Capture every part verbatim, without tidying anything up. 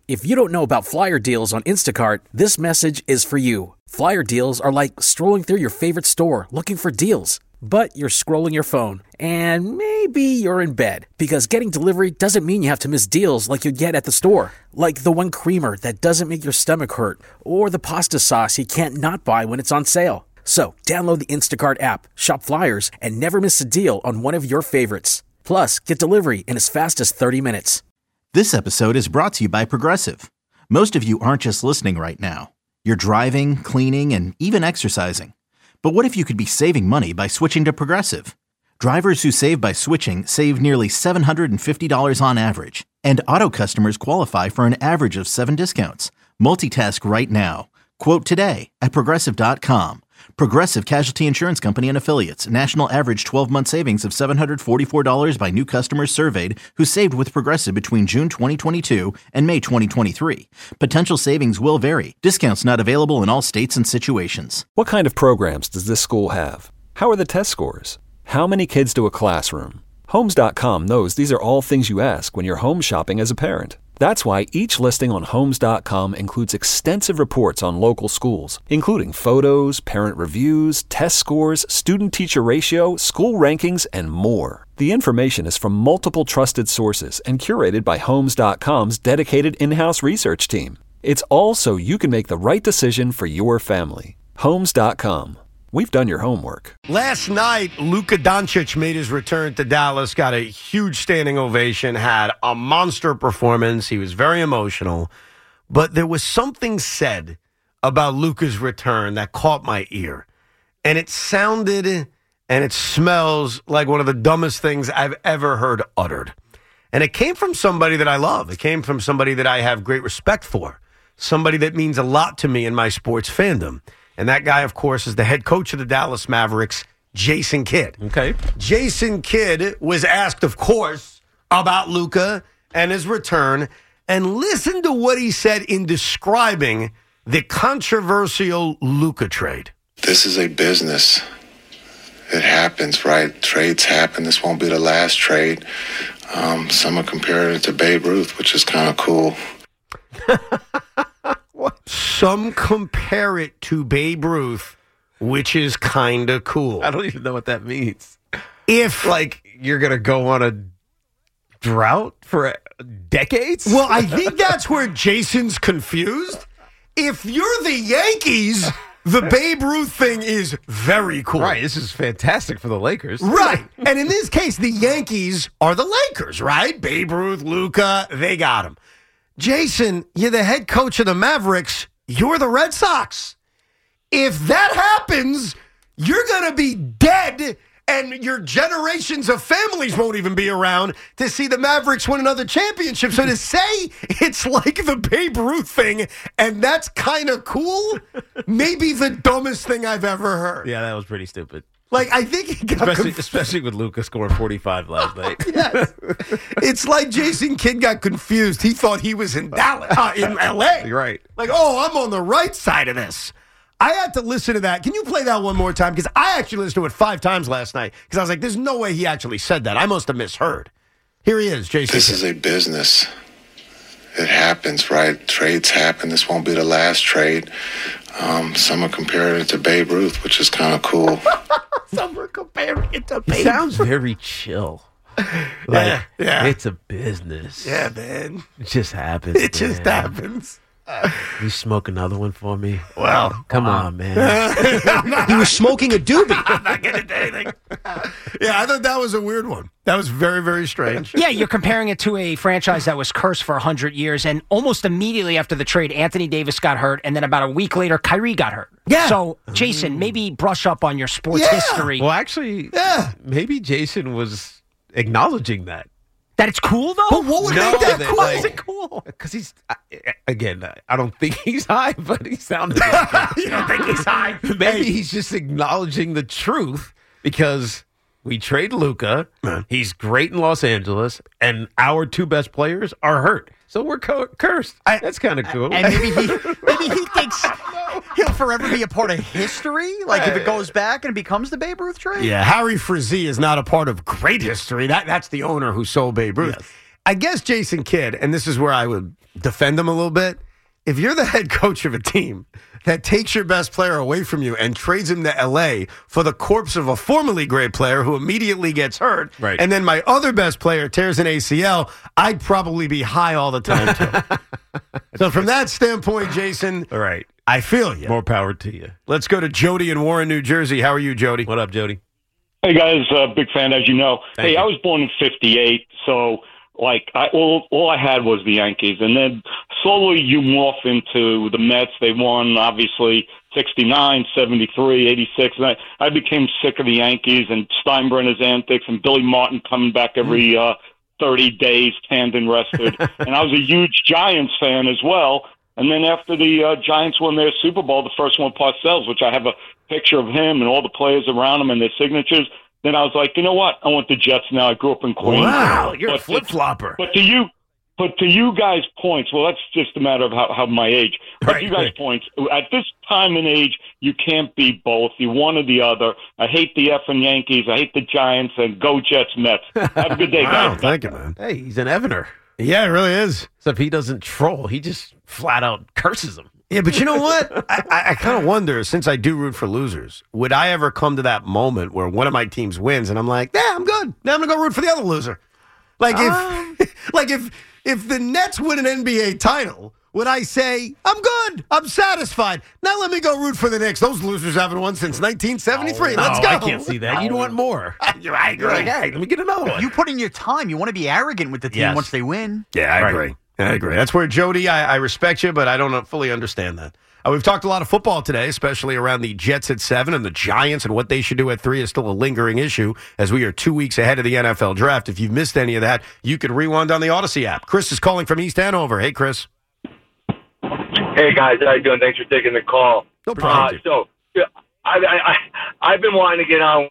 If you don't know about Flyer deals on Instacart, this message is for you. Flyer deals are like strolling through your favorite store looking for deals. But you're scrolling your phone, and maybe you're in bed, because getting delivery doesn't mean you have to miss deals like you get at the store. Like the one creamer that doesn't make your stomach hurt, or the pasta sauce you can't not buy when it's on sale. So, download the Instacart app, shop Flyers, and never miss a deal on one of your favorites. Plus, get delivery in as fast as thirty minutes. This episode is brought to you by Progressive. Most of you aren't just listening right now. You're driving, cleaning, and even exercising. But what if you could be saving money by switching to Progressive? Drivers who save by switching save nearly seven hundred fifty dollars on average. And auto customers qualify for an average of seven discounts. Multitask right now. Quote today at Progressive dot com. Progressive Casualty Insurance Company and Affiliates. National average twelve-month savings of seven hundred forty-four dollars by new customers surveyed who saved with Progressive between June twenty twenty-two and May twenty twenty-three. Potential savings will vary. Discounts not available in all states and situations. What kind of programs does this school have? How are the test scores? How many kids to a classroom? Homes dot com knows these are all things you ask when you're home shopping as a parent. That's why each listing on Homes dot com includes extensive reports on local schools, including photos, parent reviews, test scores, student-teacher ratio, school rankings, and more. The information is from multiple trusted sources and curated by Homes dot com's dedicated in-house research team. It's all so you can make the right decision for your family. Homes dot com. We've done your homework. Last night, Luka Doncic made his return to Dallas, got a huge standing ovation, had a monster performance. He was very emotional. But there was something said about Luka's return that caught my ear. And it sounded and it smells like one of the dumbest things I've ever heard uttered. And it came from somebody that I love. It came from somebody that I have great respect for. Somebody that means a lot to me in my sports fandom. And that guy, of course, is the head coach of the Dallas Mavericks, Jason Kidd. Okay. Jason Kidd was asked, of course, about Luka and his return. And listen to what he said in describing the controversial Luka trade. This is a business. It happens, right? Trades happen. This won't be the last trade. Um, some are comparing it to Babe Ruth, which is kind of cool. Some compare it to Babe Ruth, which is kind of cool. I don't even know what that means. If, like, you're going to go on a drought for decades? Well, I think that's where Jason's confused. If you're the Yankees, the Babe Ruth thing is very cool. Right, this is fantastic for the Lakers. Right. And in this case, the Yankees are the Lakers, right? Babe Ruth, Luka, they got him. Jason, you're the head coach of the Mavericks. You're the Red Sox. If that happens, you're going to be dead, and your generations of families won't even be around to see the Mavericks win another championship. So to say it's like the Babe Ruth thing, and that's kind of cool, maybe the dumbest thing I've ever heard. Yeah, that was pretty stupid. Like, I think he got Especially, conf- especially with Luka scoring forty-five last night. Yes. It's like Jason Kidd got confused. He thought he was in Dallas, uh, in L A. Right. Like, oh, I'm on the right side of this. I had to listen to that. Can you play that one more time? Because I actually listened to it five times last night. Because I was like, there's no way he actually said that. I must have misheard. Here he is, Jason This Kidd. is a business. It happens, right? Trades happen. This won't be the last trade. Um, some are comparing it to Babe Ruth, which is kind of cool. Some are comparing it to He Babe. sounds very chill. Like, Yeah, yeah. it's a business. Yeah, man. It just happens. It just man. happens. You smoke another one for me? Well, Come on, man. He was smoking a doobie. I'm not getting to anything. Yeah, I thought that was a weird one. That was very, very strange. Yeah, you're comparing it to a franchise that was cursed for one hundred years, and almost immediately after the trade, Anthony Davis got hurt, and then about a week later, Kyrie got hurt. Yeah. So, Jason, maybe brush up on your sports Yeah. history. Well, actually, Yeah. maybe Jason was acknowledging that. That it's cool, though? But what would No, make that that, cool? like- Why is it cool? Because he's, I- again, I don't think he's high, but he sounded like it. You don't think he's high? Maybe Hey. he's just acknowledging the truth because we trade Luka. He's great in Los Angeles, and our two best players are hurt. So we're co- cursed. I- That's kind of cool. And maybe he maybe he thinks he'll forever be a part of history. Like if it goes back and it becomes the Babe Ruth trade. Yeah, Harry Frazee is not a part of great history. That That's the owner who sold Babe Ruth. Yes. I guess Jason Kidd, and this is where I would defend him a little bit. If you're the head coach of a team that takes your best player away from you and trades him to L A for the corpse of a formerly great player who immediately gets hurt, right. and then my other best player tears an A C L, I'd probably be high all the time, too. So from that standpoint, Jason, all right, I feel you. More power to you. Let's go to Jody in Warren, New Jersey. How are you, Jody? What up, Jody? Hey, guys. Uh, big fan, as you know. Thank hey, you. I was born in fifty-eight, so... Like, I, all, all I had was the Yankees. And then slowly you morph into the Mets. They won, obviously, sixty-nine, seventy-three, eighty-six. And I, I became sick of the Yankees and Steinbrenner's antics and Billy Martin coming back every uh, thirty days, tandem rested. And I was a huge Giants fan as well. And then after the uh, Giants won their Super Bowl, the first one, Parcells, which I have a picture of him and all the players around him and their signatures, then I was like, you know what? I want the Jets now. I grew up in Queens. Wow, you're but a flip-flopper. But to you, but to you guys' points, well, that's just a matter of how, how my age. But Right, you guys' right. points, at this time and age, you can't be both. You one or the other. I hate the effing Yankees. I hate the Giants. And go Jets, Mets. Have a good day, Wow, guys. thank you, man. Hey, he's an Evaner. Yeah, it really is. Except he doesn't troll. He just flat out curses him. Yeah, but you know what? I, I, I kind of wonder, since I do root for losers, would I ever come to that moment where one of my teams wins and I'm like, yeah, I'm good. Now I'm going to go root for the other loser. Like if Um. like if if the Nets win an N B A title, would I say, I'm good, I'm satisfied. Now let me go root for the Knicks. Those losers haven't won since nineteen seventy-three. Let's No, go. I can't see that. You'd want more. You're right, You're like, hey, let me get another one. You put in your time. You want to be arrogant with the team Yes. once they win. Yeah, I Right. agree. I agree. That's where, Jody, I, I respect you, but I don't fully understand that. Uh, we've talked a lot of football today, especially around the Jets at seven and the Giants, and what they should do at three is still a lingering issue as we are two weeks ahead of the N F L draft. If you've missed any of that, you could rewind on the Odyssey app. Chris is calling from East Hanover. Hey, Chris. Hey guys, how you doing? Thanks for taking the call. No problem. Uh, so, yeah, I, I, I, I've been wanting to get on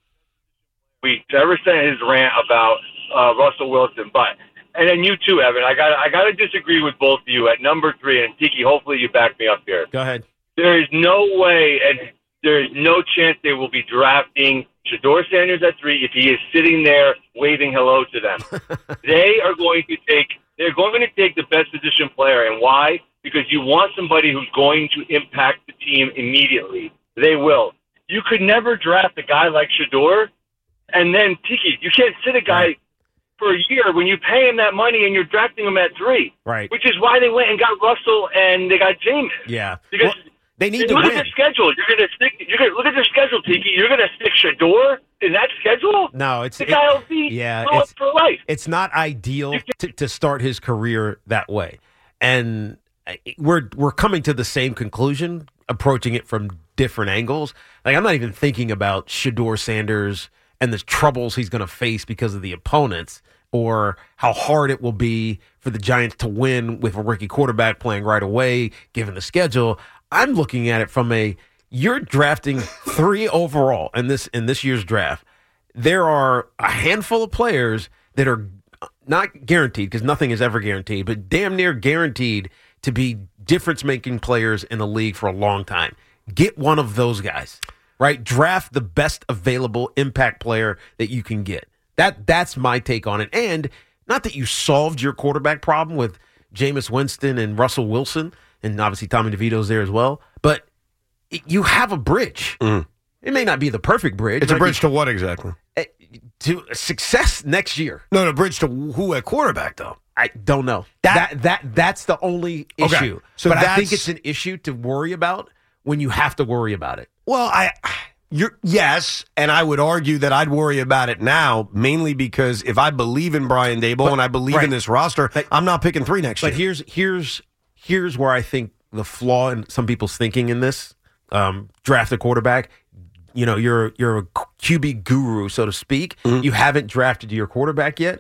week ever since his rant about uh, Russell Wilson, but and then you too, Evan. I got I got to disagree with both of you at number three, and Tiki. Hopefully, you back me up here. Go ahead. There is no way, and there is no chance they will be drafting Shedeur Sanders at three if he is sitting there waving hello to them. They are going to take. They're going to take the best position player, and why? Because you want somebody who's going to impact the team immediately. They will. You could never draft a guy like Shedeur, and then Tiki. You can't sit a guy Right. for a year when you pay him that money and you're drafting him at three. Right. Which is why they went and got Russell and they got Jameis. Yeah. Because Well, they need to look win. at their schedule. You're gonna stick. You're gonna look at their schedule, Tiki. You're gonna stick Shedeur in that schedule. No, it's The it- guy will be yeah, blow up it's- for life. It's not ideal to, to start his career that way, and we're we're coming to the same conclusion, approaching it from different angles. Like I'm not even thinking about Shedeur Sanders and the troubles he's going to face because of the opponents, or how hard it will be for the Giants to win with a rookie quarterback playing right away, given the schedule. I'm looking at it from a you're drafting three overall in this in this year's draft. There are a handful of players that are not guaranteed, because nothing is ever guaranteed, but damn near guaranteed to be difference-making players in the league for a long time. Get one of those guys, right? Draft the best available impact player that you can get. That That's my take on it. And not that you solved your quarterback problem with Jameis Winston and Russell Wilson, and obviously Tommy DeVito's there as well, but it, you have a bridge. Mm. It may not be the perfect bridge. It's a Might bridge be- to what exactly? eh, to success next year. No, no, bridge to who at quarterback, though? I don't know. That that, that's the only Okay. issue. So but I that's- think it's an issue to worry about when you have to worry about it. Well, I, you're yes, and I would argue that I'd worry about it now, mainly because if I believe in Brian Daboll But- and I believe right. in this roster, But- I'm not picking three next But year. here's here's here's where I think the flaw in some people's thinking in this um, draft a quarterback. You know, you're you're a Q B guru, so to speak. Mm-hmm. You haven't drafted your quarterback yet.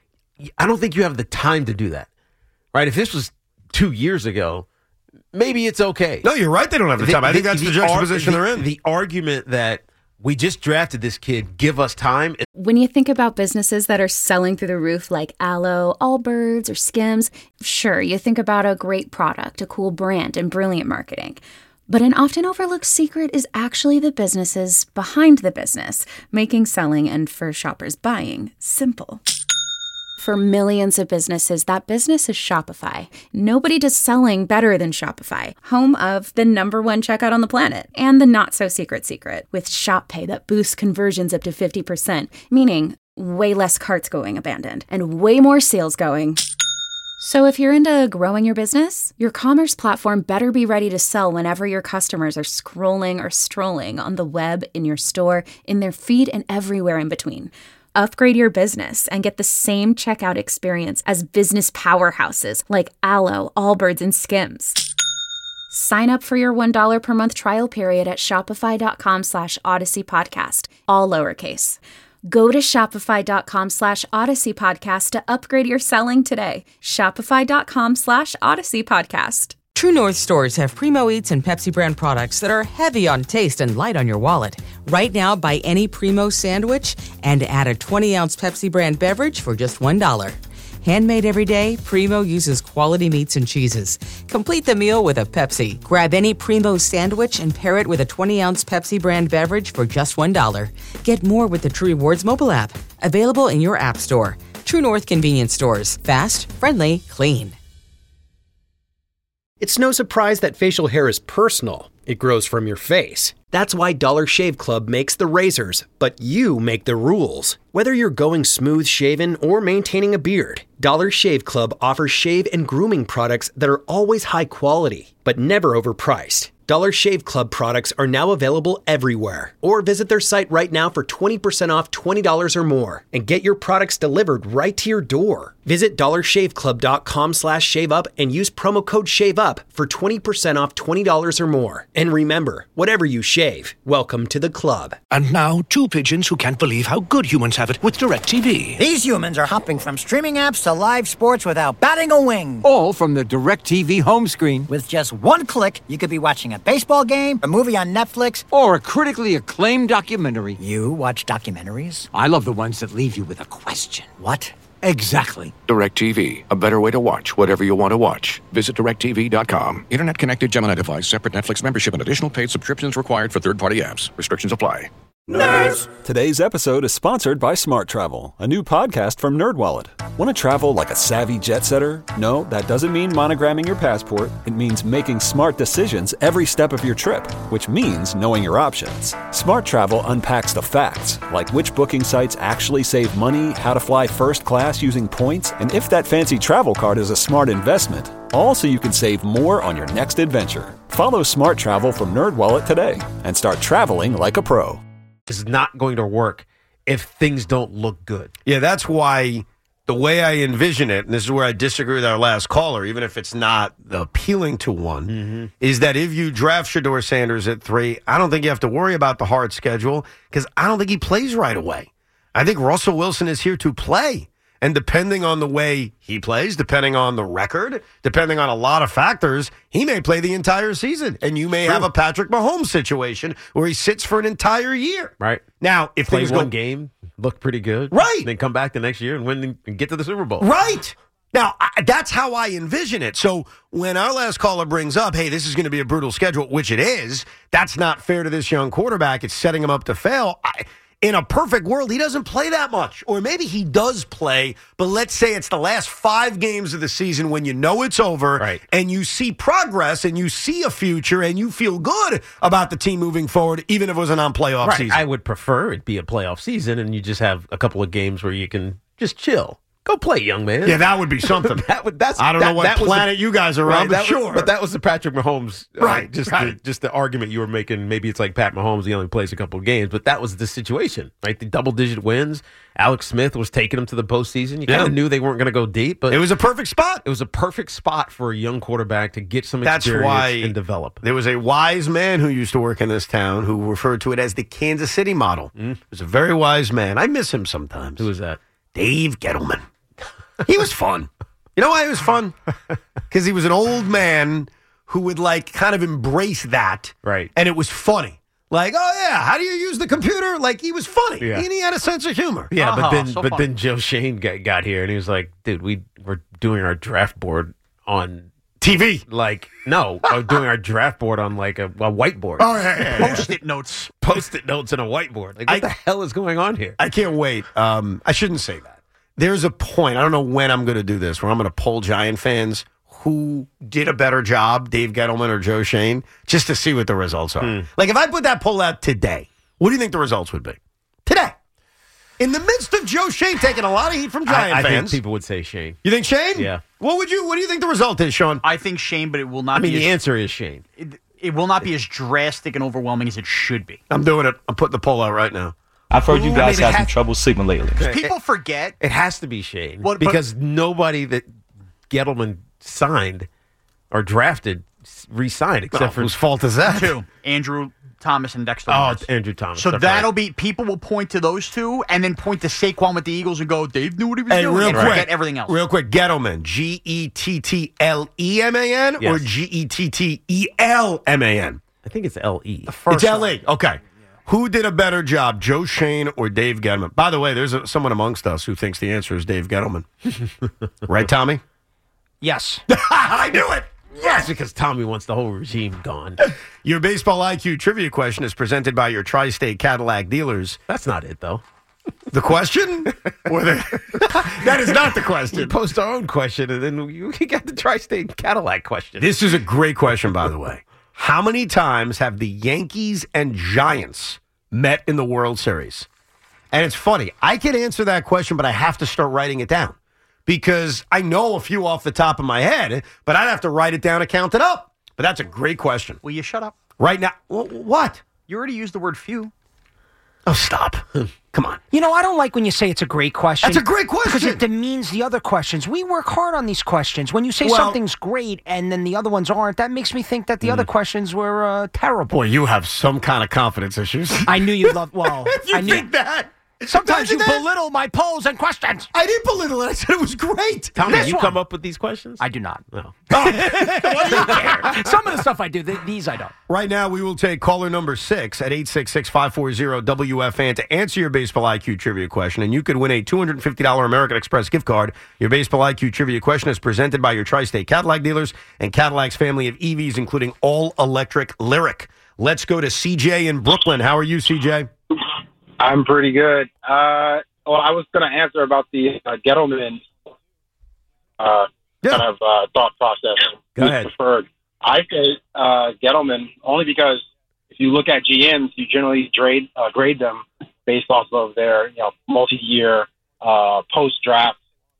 I don't think you have the time to do that. Right? If this was two years ago, maybe it's okay. No, you're right. They don't have the time. I think that's the, juxtaposition the, they're in. The argument that we just drafted this kid, give us time. When you think about businesses that are selling through the roof like Aloe, Allbirds, or Skims, sure, you think about a great product, a cool brand, and brilliant marketing. But an often overlooked secret is actually the businesses behind the business, making selling and for shoppers buying simple. For millions of businesses, that business is Shopify. Nobody does selling better than Shopify, home of the number one checkout on the planet and the not-so-secret secret with Shop Pay that boosts conversions up to fifty percent, meaning way less carts going abandoned and way more sales going. So if you're into growing your business, your commerce platform better be ready to sell whenever your customers are scrolling or strolling on the web, in your store, in their feed, and everywhere in between. Upgrade your business and get the same checkout experience as business powerhouses like Alo, Allbirds, and Skims. Sign up for your one dollar per month trial period at shopify.com slash Odyssey Podcast, all lowercase. Go to shopify.com slash Odyssey Podcast to upgrade your selling today. Shopify.com slash Odyssey Podcast. True North stores have Primo Eats and Pepsi brand products that are heavy on taste and light on your wallet. Right now, buy any Primo sandwich and add a twenty ounce Pepsi brand beverage for just one dollar. Handmade every day, Primo uses quality meats and cheeses. Complete the meal with a Pepsi. Grab any Primo sandwich and pair it with a twenty ounce Pepsi brand beverage for just one dollar. Get more with the True Rewards mobile app. Available in your app store. True North convenience stores. Fast, friendly, clean. It's no surprise that facial hair is personal. It grows from your face. That's why Dollar Shave Club makes the razors, but you make the rules. Whether you're going smooth shaven or maintaining a beard, Dollar Shave Club offers shave and grooming products that are always high quality, but never overpriced. Dollar Shave Club products are now available everywhere. Or visit their site right now for twenty percent off twenty dollars or more and get your products delivered right to your door. Visit dollarshaveclub.com slash shave up and use promo code SHAVEUP for twenty percent off twenty dollars or more. And remember, whatever you shave, welcome to the club. And now, two pigeons who can't believe how good humans have it with DirecTV. These humans are hopping from streaming apps to live sports without batting a wing. All from the DirecTV home screen. With just one click, you could be watching a baseball game, a movie on Netflix, or a critically acclaimed documentary. You watch documentaries? I love the ones that leave you with a question. What? Exactly. DirecTV, a better way to watch whatever you want to watch. Visit direct T V dot com. Internet connected Gemini device, separate Netflix membership, and additional paid subscriptions required for third-party apps. Restrictions apply. Nerds! Today's episode is sponsored by Smart Travel, a new podcast from NerdWallet. Want to travel like a savvy jet setter? No, that doesn't mean monogramming your passport. It means making smart decisions every step of your trip, which means knowing your options. Smart Travel unpacks the facts, like which booking sites actually save money, how to fly first class using points, and if that fancy travel card is a smart investment. All so you can save more on your next adventure. Follow Smart Travel from NerdWallet today and start traveling like a pro. Is not going to work if things don't look good. Yeah, that's why the way I envision it, and this is where I disagree with our last caller, even if it's not appealing to one, mm-hmm. is that if you draft Shedeur Sanders at three, I don't think you have to worry about the hard schedule because I don't think he plays right away. I think Russell Wilson is here to play. And depending on the way he plays, depending on the record, depending on a lot of factors, he may play the entire season. And you may True. have a Patrick Mahomes situation where he sits for an entire year. Right. Now, if play things one go, game, look pretty good. Right. Then come back the next year and win and get to the Super Bowl. Right. Now, I, that's how I envision it. So when our last caller brings up, hey, this is going to be a brutal schedule, which it is, that's not fair to this young quarterback. It's setting him up to fail. I, In a perfect world, he doesn't play that much. Or maybe he does play, but let's say it's the last five games of the season when you know it's over right. and you see progress and you see a future and you feel good about the team moving forward, even if it was a non-playoff right. season. I would prefer it be a playoff season and you just have a couple of games where you can just chill. Go play, young man. Yeah, that would be something. that would, that's, I don't that, know what that planet the, you guys are right, on, but was, sure. But that was the Patrick Mahomes. Uh, right. Just, right. The, just the argument you were making. Maybe it's like Pat Mahomes. He only plays a couple of games. But that was the situation, right? The double-digit wins. Alex Smith was taking them to the postseason. You kind of yeah. knew they weren't going to go deep. But it was a perfect spot. It was a perfect spot for a young quarterback to get some That's experience why and develop. There was a wise man who used to work in this town who referred to it as the Kansas City model. Mm. He was a very wise man. I miss him sometimes. Who was that? Dave Gettleman. He was fun. You know why it was fun? Because he was an old man who would, like, kind of embrace that. Right. And it was funny. Like, oh, yeah, how do you use the computer? Like, he was funny. Yeah. And he had a sense of humor. Yeah, oh, but then so but fun. then Joe Shane got, got here, and he was like, dude, we, we're doing our draft board on T V. Like, no, we're doing our draft board on, like, a, a whiteboard. Oh, yeah, yeah, yeah. Post-it notes. Post-it notes and a whiteboard. Like, what I, the hell is going on here? I can't wait. Um, I shouldn't say that. there's a point, I don't know when I'm going to do this, where I'm going to poll Giant fans who did a better job, Dave Gettleman or Joe Schoen, just to see what the results are. Hmm. Like, if I put that poll out today, what do you think the results would be? Today. In the midst of Joe Schoen taking a lot of heat from Giant I, I fans. think people would say Shane. You think Shane? Yeah. What would you? What do you think the result is, Sean? I think Shane, but it will not I mean, be the as, answer is Shane. It, it will not be as drastic and overwhelming as it should be. I'm doing it. I'm putting the poll out right now. I've heard you Ooh, guys I mean, have some has- trouble sleeping lately. People forget. It has to be Shane. What- but- because nobody that Gettleman signed or drafted s- re-signed except Well, for whose fault is that? Two. Andrew Thomas and Dexter Oh, Lawrence. it's Andrew Thomas. So That's that'll right. be, people will point to those two and then point to Saquon with the Eagles and go, Dave knew what he was Hey, doing. real and quick, forget everything else. Real quick, Gettleman, G E T T L E M A N or Yes. G E T T E L M A N? I think it's L E. It's L E. Okay. Who did a better job, Joe Schoen or Dave Gettleman? By the way, there's a, someone amongst us who thinks the answer is Dave Gettleman. Right, Tommy? Yes. I knew it. Yes, because Tommy wants the whole regime gone. Your baseball I Q trivia question is presented by your Tri-State Cadillac dealers. That's not it, though. The question? Or the, that is not the question. We post our own question, and then we we got the Tri-State Cadillac question. This is a great question, by the way. How many times have the Yankees and Giants met in the World Series? And it's funny. I can answer that question, but I have to start writing it down because I know a few off the top of my head, but I'd have to write it down and count it up. But that's a great question. Will you shut up? Right now, wh- what? You already used the word few. Oh, stop. Come on. You know, I don't like when you say it's a great question. That's a great question. Because it demeans the other questions. We work hard on these questions. When you say Well- something's great and then the other ones aren't, that makes me think that the other questions were uh, terrible. Boy, you have some kind of confidence issues. I knew you'd love, well, you I knew. think that? Sometimes you Imagine that? belittle my polls and questions. I didn't belittle it. I said it was great. Tommy, This you one. come up with these questions? I do not. No. What do you care? Some of the stuff I do, th- these I don't. Right now, we will take caller number six at eight six six, five four zero, W F N to answer your Baseball I Q trivia question, and you could win a two hundred fifty dollars American Express gift card. Your Baseball I Q trivia question is presented by your Tri-State Cadillac dealers and Cadillac's family of E Vs, including all-electric Lyric. Let's go to C J in Brooklyn. How are you, C J? I'm pretty good. Uh, well, I was going to answer about the uh, Gettleman uh, Yeah. kind of uh, thought process. Go Who's ahead. Preferred. I say uh, Gettleman only because if you look at G Ms, you generally grade uh, grade them based off of their you know multi-year uh, post-draft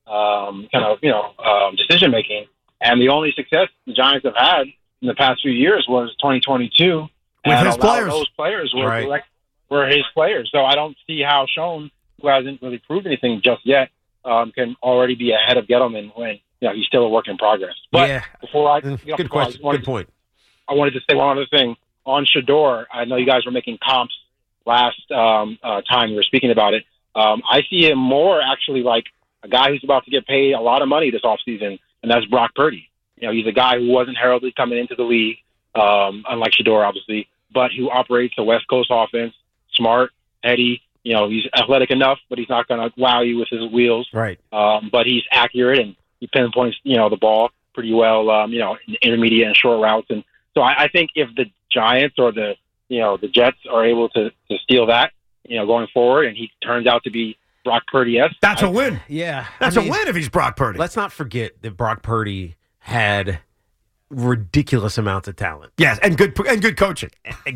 um, kind of you know um, decision making. And the only success the Giants have had in the past few years was twenty twenty-two. With and his a lot players. of those players were Right. direct, were his players. So I don't see how Schoen, who hasn't really proved anything just yet, um, can already be ahead of Gettleman when you know he's still a work in progress. But Yeah. before I, Mm, you know, Good before I question. wanted Good point. I wanted to say one other thing on Shador. I know you guys were making comps last um, uh, time we were speaking about it. Um, I see him more actually like a guy who's about to get paid a lot of money this offseason, and that's Brock Purdy. You know, he's a guy who wasn't heralded coming into the league, um, unlike Shador, obviously, but who operates a West Coast offense, smart, heady. You know, he's athletic enough, but he's not going to wow you with his wheels. Right. Um, but he's accurate and he pinpoints, you know, the ball pretty well, um, you know, in intermediate and short routes. And so I, I think if the Giants or the, you know, the Jets are able to, to steal that, you know, going forward, and he turns out to be Brock Purdy-esque. That's a a win. Yeah. That's I mean, a win if he's Brock Purdy. Let's not forget that Brock Purdy had ridiculous amounts of talent. Yes, and good and good coaching.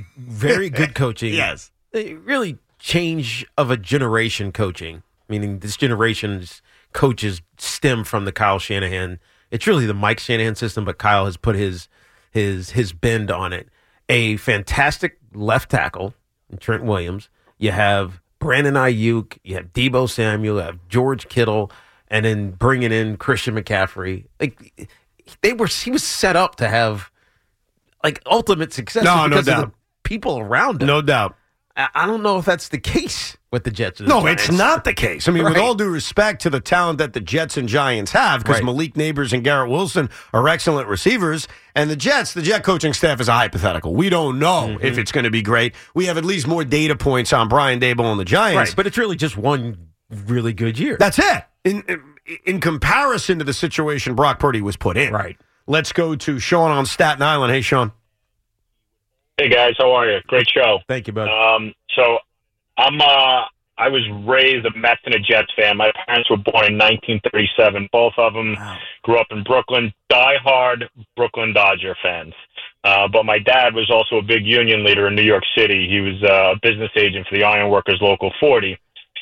Very good coaching. Yes. Uh, Really change of a generation coaching, meaning this generation's coaches stem from the Kyle Shanahan. It's really the Mike Shanahan system, but Kyle has put his his his bend on it. A fantastic left tackle, Trent Williams. You have Brandon Ayuk. You have Deebo Samuel. You have George Kittle, and then bringing in Christian McCaffrey. Like they were, he was set up to have like ultimate success. No, no because of doubt. the people around him. No doubt. I I don't know if that's the case with the Jets. or the No, Giants. it's not the case. I mean, with Right. all due respect to the talent that the Jets and Giants have, because Right. Malik Neighbors and Garrett Wilson are excellent receivers, and the Jets, the Jet coaching staff is a hypothetical. We don't know Mm-hmm. if it's going to be great. We have at least more data points on Brian Daboll and the Giants. Right, but it's really just one really good year. That's it. In, in in comparison to the situation Brock Purdy was put in. Right. Let's go to Sean on Staten Island. Hey, Sean. Hey guys, how are you? Great show. Thank you, bud. Um, so I'm uh, I was raised a Mets and a Jets fan. My parents were born in nineteen thirty-seven. Both of them wow. grew up in Brooklyn, diehard Brooklyn Dodger fans. Uh, but my dad was also a big union leader in New York City. He was uh, a business agent for the Iron Workers Local forty.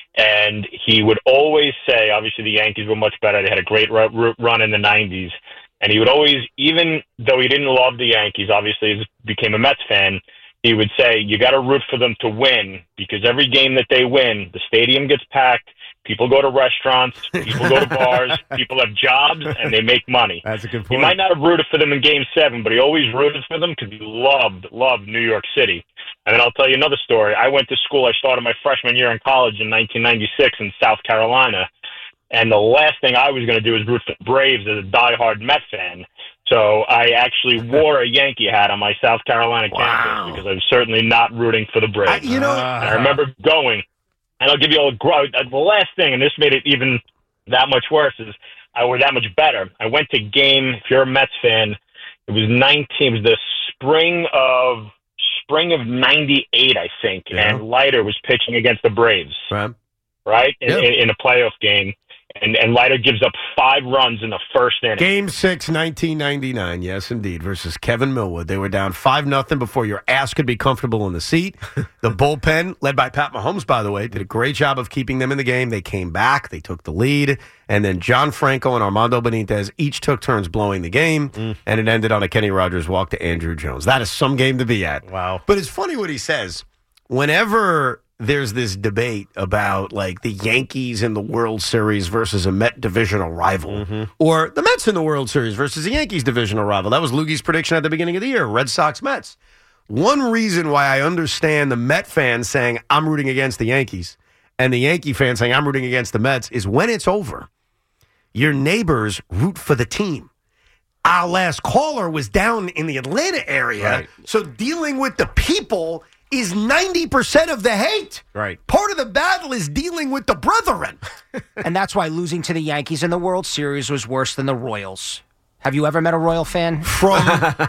And he would always say, obviously the Yankees were much better. They had a great ru- run in the nineties. And he would always, even though he didn't love the Yankees, obviously he became a Mets fan, he would say, you got to root for them to win, because every game that they win, the stadium gets packed, people go to restaurants, people go to bars, people have jobs, and they make money. That's a good He point. might not have rooted for them in Game seven, but he always rooted for them because he loved, loved New York City. And then I'll tell you another story. I went to school, I started my freshman year in college in nineteen ninety-six in South Carolina, and the last thing I was going to do was root for the Braves as a diehard Met fan. So I actually wore a Yankee hat on my South Carolina wow. campus because I was certainly not rooting for the Braves. I, you know, and I remember going, and I'll give you a gr- the last thing, and this made it even that much worse, is I were that much better. I went to game, if you're a Mets fan, it was nineteen, it was the spring of spring of ninety-eight, I think, yeah. and Leiter was pitching against the Braves, right, right? In, yep. in, in a playoff game. And, and Leiter gives up five runs in the first inning. Game six, nineteen ninety-nine, yes, indeed, versus Kevin Millwood. They were down five nothing before your ass could be comfortable in the seat. The bullpen, led by Pat Mahomes, by the way, did a great job of keeping them in the game. They came back. They took the lead. And then John Franco and Armando Benitez each took turns blowing the game. Mm. And it ended on a Kenny Rogers walk to Andrew Jones. That is some game to be at. Wow. But it's funny what he says. Whenever there's this debate about like the Yankees in the World Series versus a Met divisional rival, mm-hmm. or the Mets in the World Series versus the Yankees divisional rival. That was Loogie's prediction at the beginning of the year, Red Sox Mets. One reason why I understand the Met fans saying I'm rooting against the Yankees and the Yankee fans saying I'm rooting against the Mets is when it's over, your neighbors root for the team. Our last caller was down in the Atlanta area, right. So dealing with the people is ninety percent of the hate. Right. Part of the battle is dealing with the brethren. And that's why losing to the Yankees in the World Series was worse than the Royals. Have you ever met a Royal fan? From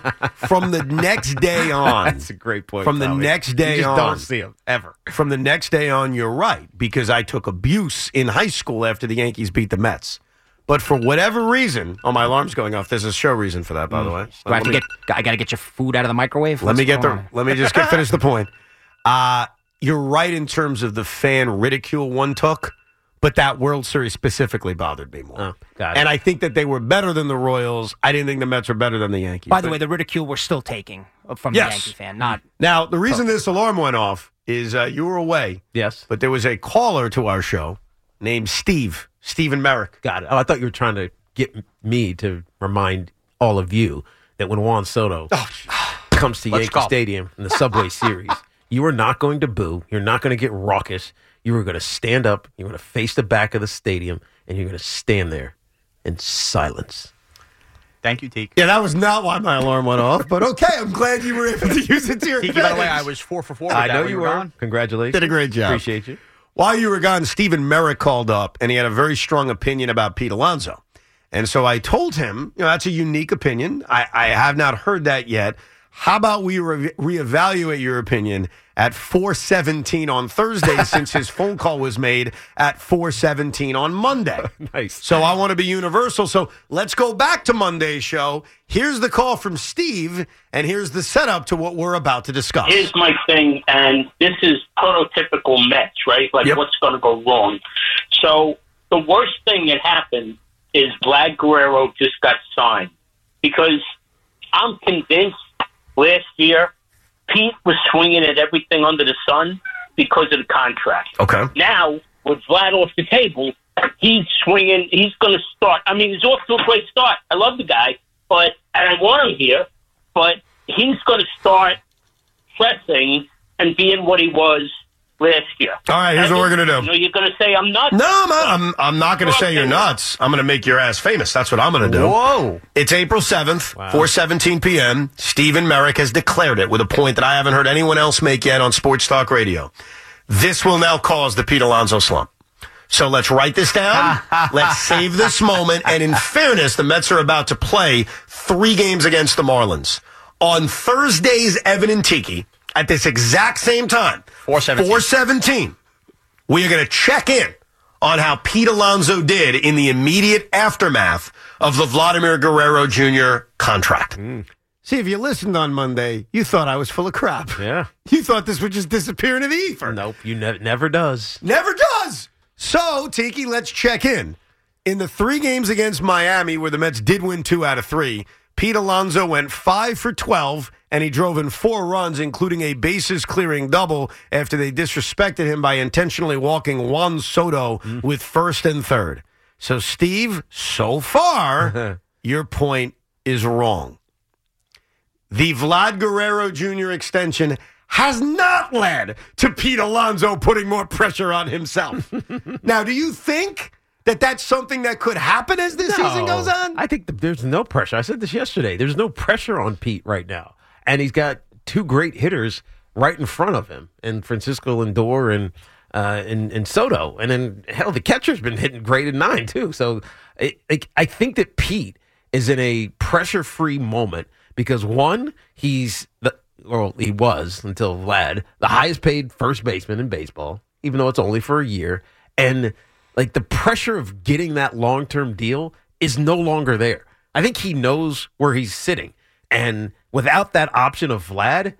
from the next day on. That's a great point. From the Tommy. next day you just on. don't see them, ever. From the next day on, you're right, because I took abuse in high school after the Yankees beat the Mets. But for whatever reason, oh, my alarm's going off. There's a show reason for that, by mm. the way. Do I, have to get, I got to get your food out of the microwave? Let What's me get the. on? Let me just get finish the point. Uh, you're right in terms of the fan ridicule one took, but that World Series specifically bothered me more. Oh, got it. And I think that they were better than the Royals. I didn't think the Mets were better than the Yankees. By the way, the ridicule we're still taking from yes. the Yankee fan, not. Now, the reason this alarm went off is uh, you were away. Yes. But there was a caller to our show named Steve, Stephen Merrick. Got it. Oh, I thought you were trying to get me to remind all of you that when Juan Soto oh, comes to Yankee Stadium in the Subway Series, you are not going to boo. You're not going to get raucous. You are going to stand up. You're going to face the back of the stadium, and you're going to stand there in silence. Thank you, Teak. Yeah, that was not why my alarm went off, but okay, I'm glad you were able to use it to your Teak, advantage. by the way, I was four for four with I that know when you were. were. Gone. Congratulations. Did a great job. Appreciate you. While you were gone, Stephen Merrick called up, and he had a very strong opinion about Pete Alonso. And so I told him, you know, that's a unique opinion. I, I have not heard that yet. How about we re- reevaluate your opinion at four seventeen on Thursday since his phone call was made at four seventeen on Monday? Nice. So I want to be universal. So let's go back to Monday's show. Here's the call from Steve, and here's the setup to what we're about to discuss. Here's my thing, and this is prototypical Mets, right? Like, yep. What's going to go wrong? So the worst thing that happened is Vlad Guerrero just got signed, because I'm convinced last year Pete was swinging at everything under the sun because of the contract. Okay. Now, with Vlad off the table, he's swinging. He's going to start. I mean, he's off to a great start. I love the guy, but and I want him here, but he's going to start pressing and being what he was last year. All right, here's what we're going to do. You know, you're going to say I'm nuts? No, I'm not, I'm, I'm not going to say you're nuts. I'm going to make your ass famous. That's what I'm going to do. Whoa. It's April seventh, wow. four seventeen p.m. Stephen Merrick has declared it with a point that I haven't heard anyone else make yet on Sports Talk Radio. This will now cause the Pete Alonso slump. So let's write this down. Let's save this moment. And in fairness, the Mets are about to play three games against the Marlins. On Thursday's Evan and Tiki, at this exact same time, four seventeen. four seventeen, we are going to check in on how Pete Alonso did in the immediate aftermath of the Vladimir Guerrero Junior contract. Mm. See, if you listened on Monday, you thought I was full of crap. Yeah. You thought this would just disappear into the ether. Nope, you ne- never does. Never does. So, Tiki, let's check in. In the three games against Miami, where the Mets did win two out of three, Pete Alonso went five for twelve, and he drove in four runs, including a bases-clearing double after they disrespected him by intentionally walking Juan Soto mm. with first and third. So, Steve, so far, your point is wrong. The Vlad Guerrero Junior extension has not led to Pete Alonso putting more pressure on himself. Now, do you think that that's something that could happen as this no, season goes on? I think the, there's no pressure. I said this yesterday. There's no pressure on Pete right now. And he's got two great hitters right in front of him, and Francisco Lindor and, uh, and, and Soto. And then, hell, the catcher's been hitting great at nine, too. So it, it, I think that Pete is in a pressure-free moment because, one, he's, the, or he was until Vlad, the highest-paid first baseman in baseball, even though it's only for a year. And like the pressure of getting that long-term deal is no longer there. I think he knows where he's sitting. And without that option of Vlad,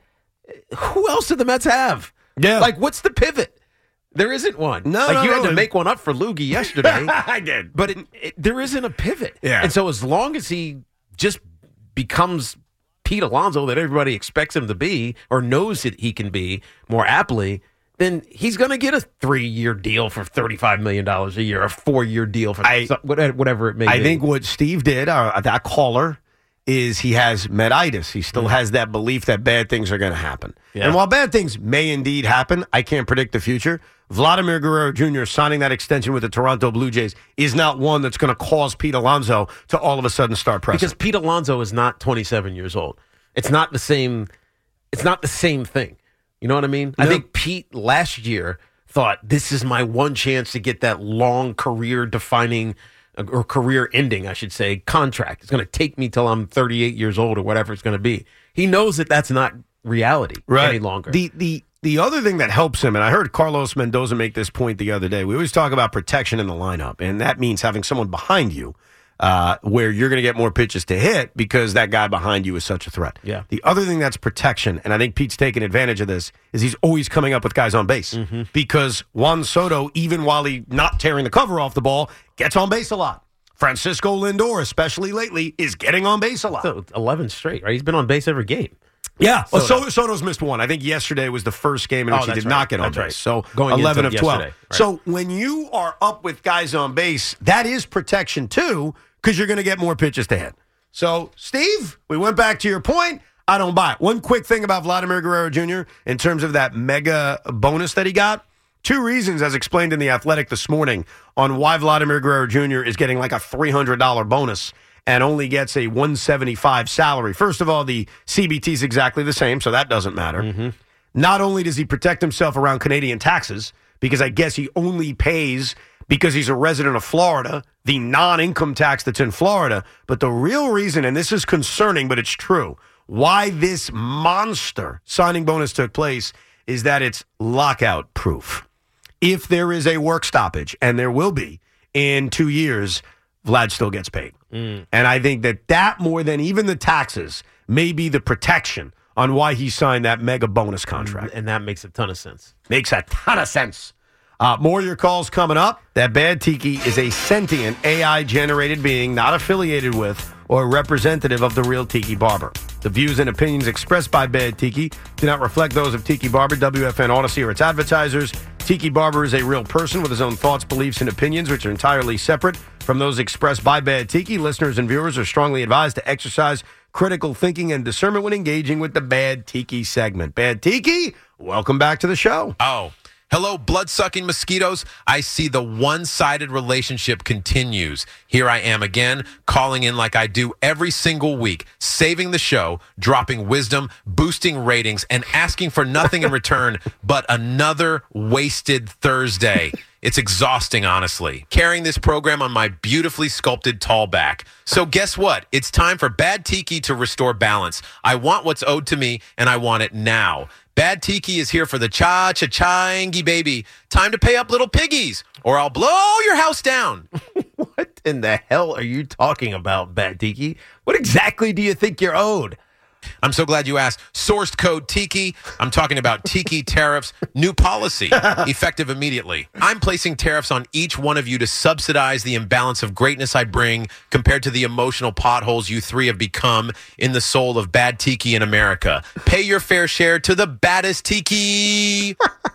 who else do the Mets have? Yeah. Like, what's the pivot? There isn't one. No, like no, you no, had to no. make one up for Loogie yesterday. I did. But it, it, there isn't a pivot. Yeah. And so as long as he just becomes Pete Alonso that everybody expects him to be or knows that he can be more aptly, then he's going to get a three-year deal for thirty-five million dollars a year, a four-year deal for I, some, whatever it may I be. think what Steve did, uh, that caller, is he has meditis. He still has that belief that bad things are going to happen. Yeah. And while bad things may indeed happen, I can't predict the future. Vladimir Guerrero Junior signing that extension with the Toronto Blue Jays is not one that's going to cause Pete Alonso to all of a sudden start pressing. Because Pete Alonso is not twenty-seven years old. It's not the same. It's not the same thing. You know what I mean? No. I think Pete last year thought this is my one chance to get that long career defining or career ending, I should say, contract. It's going to take me till I'm thirty-eight years old or whatever it's going to be. He knows that that's not reality right. any longer. The the the other thing that helps him, and I heard Carlos Mendoza make this point the other day, we always talk about protection in the lineup, and that means having someone behind you uh, where you're going to get more pitches to hit because that guy behind you is such a threat. Yeah. The other thing that's protection, and I think Pete's taking advantage of this, is he's always coming up with guys on base Mm-hmm. because Juan Soto, even while he's not tearing the cover off the ball, gets on base a lot. Francisco Lindor, especially lately, is getting on base a lot. So eleven straight, right? He's been on base every game. Yeah, well, Soto. Soto, Soto's missed one. I think yesterday was the first game in which Oh, he that's did right. not get on That's base. right. So Going eleven of into twelve. yesterday. Right. So when you are up with guys on base, that is protection too, because you're going to get more pitches to hit. So, Steve, we went back to your point. I don't buy it. One quick thing about Vladimir Guerrero Junior in terms of that mega bonus that he got. Two reasons, as explained in The Athletic this morning, on why Vladimir Guerrero Junior is getting like a three hundred dollars bonus and only gets a one seventy-five salary. First of all, the C B T is exactly the same, so that doesn't matter. Mm-hmm. Not only does he protect himself around Canadian taxes, because I guess he only pays because he's a resident of Florida, the non-income tax that's in Florida, but the real reason, and this is concerning, but it's true, why this monster signing bonus took place is that it's lockout proof. If there is a work stoppage, and there will be in two years, Vlad still gets paid. Mm. And I think that that, more than even the taxes, may be the protection on why he signed that mega bonus contract. And that makes a ton of sense. Makes a ton of sense. Uh, more of your calls coming up. That Bad Tiki is a sentient A I-generated being not affiliated with or representative of the real Tiki Barber. The views and opinions expressed by Bad Tiki do not reflect those of Tiki Barber, W F N Odyssey, or its advertisers. Tiki Barber is a real person with his own thoughts, beliefs, and opinions, which are entirely separate from those expressed by Bad Tiki. Listeners and viewers are strongly advised to exercise critical thinking and discernment when engaging with the Bad Tiki segment. Bad Tiki, welcome back to the show. Oh, hello, blood-sucking mosquitoes. I see the one-sided relationship continues. Here I am again, calling in like I do every single week, saving the show, dropping wisdom, boosting ratings, and asking for nothing in return but another wasted Thursday. It's exhausting, honestly, carrying this program on my beautifully sculpted tall back. So guess what? It's time for Bad Tiki to restore balance. I want what's owed to me, and I want it now. Bad Tiki is here for the cha-cha-changy, baby. Time to pay up, little piggies, or I'll blow your house down. What in the hell are you talking about, Bad Tiki? What exactly do you think you're owed? I'm so glad you asked. Sourced code Tiki. I'm talking about Tiki tariffs. New policy, effective immediately. I'm placing tariffs on each one of you to subsidize the imbalance of greatness I bring compared to the emotional potholes you three have become in the soul of Bad Tiki in America. Pay your fair share to the baddest Tiki.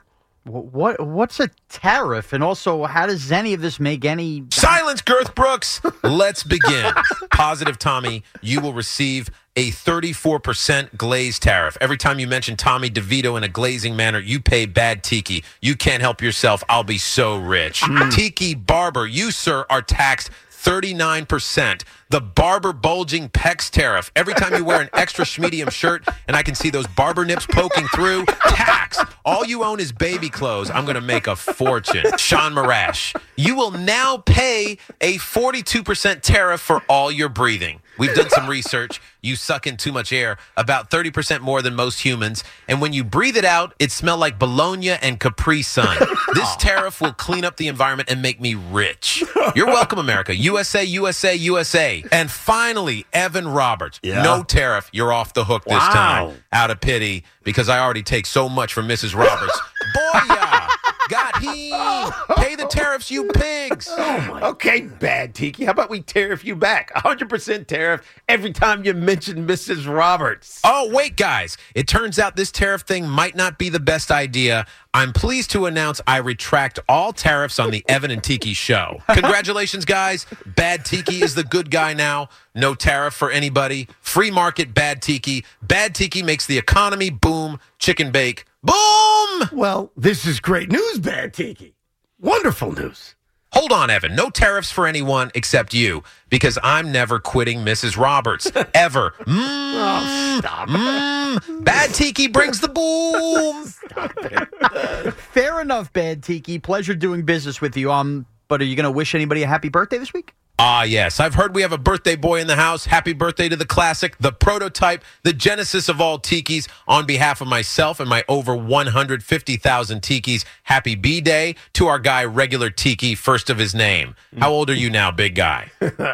What what's a tariff, and also how does any of this make any silence, Girth Brooks? Let's begin. Positive Tommy, you will receive a thirty-four percent glaze tariff. Every time you mention Tommy DeVito in a glazing manner, you pay Bad Tiki. You can't help yourself. I'll be so rich. Mm. Tiki Barber, you, sir, are taxed thirty-nine percent. The barber bulging pecs tariff. Every time you wear an extra schmedium shirt and I can see those barber nips poking through, tax. All you own is baby clothes. I'm going to make a fortune. Sean Marash, you will now pay a forty-two percent tariff for all your breathing. We've done some research. You suck in too much air, about thirty percent more than most humans. And when you breathe it out, it smells like Bologna and Capri Sun. This tariff will clean up the environment and make me rich. You're welcome, America. U S A, U S A, U S A. And finally, Evan Roberts. Yeah. No tariff. You're off the hook this Wow. time. Out of pity, because I already take so much from Missus Roberts. Booyah! Got him. Pay the tariffs, you pigs. Oh my. Okay, Bad Tiki. How about we tariff you back? one hundred percent tariff every time you mention Missus Roberts. Oh, wait, guys. It turns out this tariff thing might not be the best idea. I'm pleased to announce I retract all tariffs on the Evan and Tiki show. Congratulations, guys. Bad Tiki is the good guy now. No tariff for anybody. Free market Bad Tiki. Bad Tiki makes the economy boom, chicken bake. Boom! Well, this is great news, Bad Tiki. Wonderful news. Hold on, Evan. No tariffs for anyone except you, because I'm never quitting Missus Roberts. Ever. Mm, Oh, stop. mm, Bad Tiki brings the boom. Stop it. Fair enough, Bad Tiki. Pleasure doing business with you. Um, but are you going to wish anybody a happy birthday this week? Ah, yes. I've heard we have a birthday boy in the house. Happy birthday to the classic, the prototype, the genesis of all tikis. On behalf of myself and my over one hundred fifty thousand tikis, happy B-Day to our guy, Regular Tiki, first of his name. How old are you now, big guy?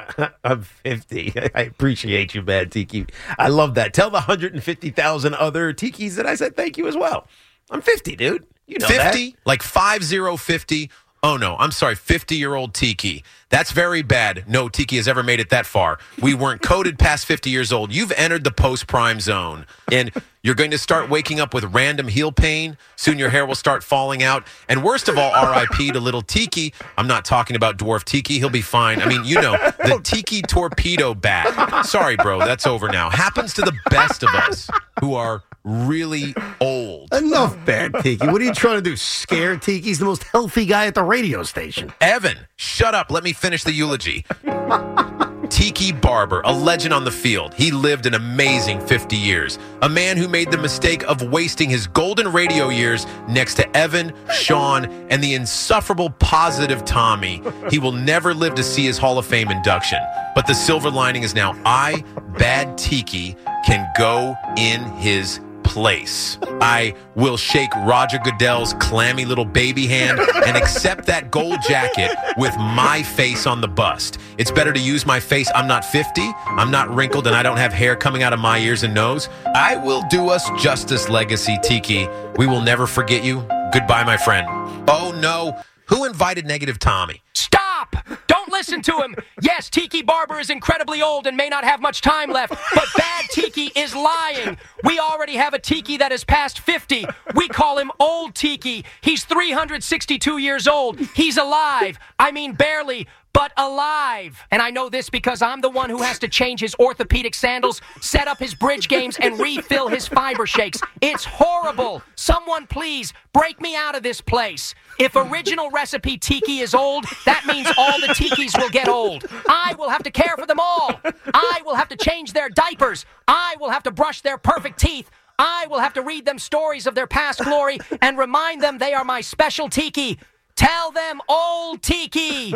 I'm fifty. I appreciate you, Bad Tiki. I love that. Tell the one hundred fifty thousand other Tikis that I said thank you as well. I'm fifty, dude. You know fifty? that. Like five zero fifty? Oh, no, I'm sorry, fifty-year-old Tiki. That's very bad. No Tiki has ever made it that far. We weren't coded past fifty years old. You've entered the post-prime zone, and you're going to start waking up with random heel pain. Soon your hair will start falling out. And worst of all, R I P to little Tiki. I'm not talking about Dwarf Tiki. He'll be fine. I mean, you know, the Tiki torpedo bat. Sorry, bro, that's over now. Happens to the best of us who are really old. Enough, Bad Tiki. What are you trying to do? Scare Tiki? He's the most healthy guy at the radio station. Evan, shut up. Let me finish the eulogy. Tiki Barber, a legend on the field. He lived an amazing fifty years. A man who made the mistake of wasting his golden radio years next to Evan, Sean, and the insufferable positive Tommy. He will never live to see his Hall of Fame induction. But the silver lining is now I, Bad Tiki, can go in his place. I will shake Roger Goodell's clammy little baby hand and accept that gold jacket with my face on the bust. It's better to use my face. I'm not fifty. I'm not wrinkled, and I don't have hair coming out of my ears and nose. I will do us justice, Legacy Tiki. We will never forget you. Goodbye, my friend. Oh, no. Who invited Negative Tommy? Stop! Don't listen to him. Yes, Tiki Barber is incredibly old and may not have much time left, but Bad Tiki is lying. We already have a Tiki that is past fifty. We call him Old Tiki. He's three hundred sixty-two years old. He's alive. I mean, barely, but alive. And I know this because I'm the one who has to change his orthopedic sandals, set up his bridge games, and refill his fiber shakes. It's horrible. Someone please break me out of this place. If original recipe Tiki is old, that means all the Tikis will get old. I will have to care for them all. I will have to change their diapers. I will have to brush their perfect teeth. I will have to read them stories of their past glory and remind them they are my special Tiki. Tell them old Tiki.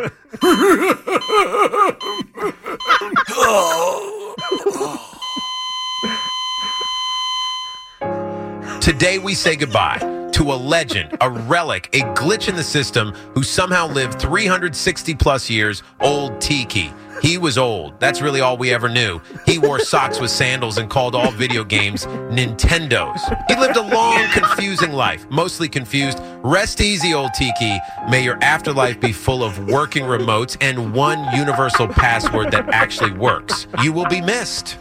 Today we say goodbye to a legend, a relic, a glitch in the system who somehow lived three hundred sixty plus years, old Tiki. He was old. That's really all we ever knew. He wore socks with sandals and called all video games Nintendos. He lived a long, confusing life, mostly confused. Rest easy, old Tiki. May your afterlife be full of working remotes and one universal password that actually works. You will be missed.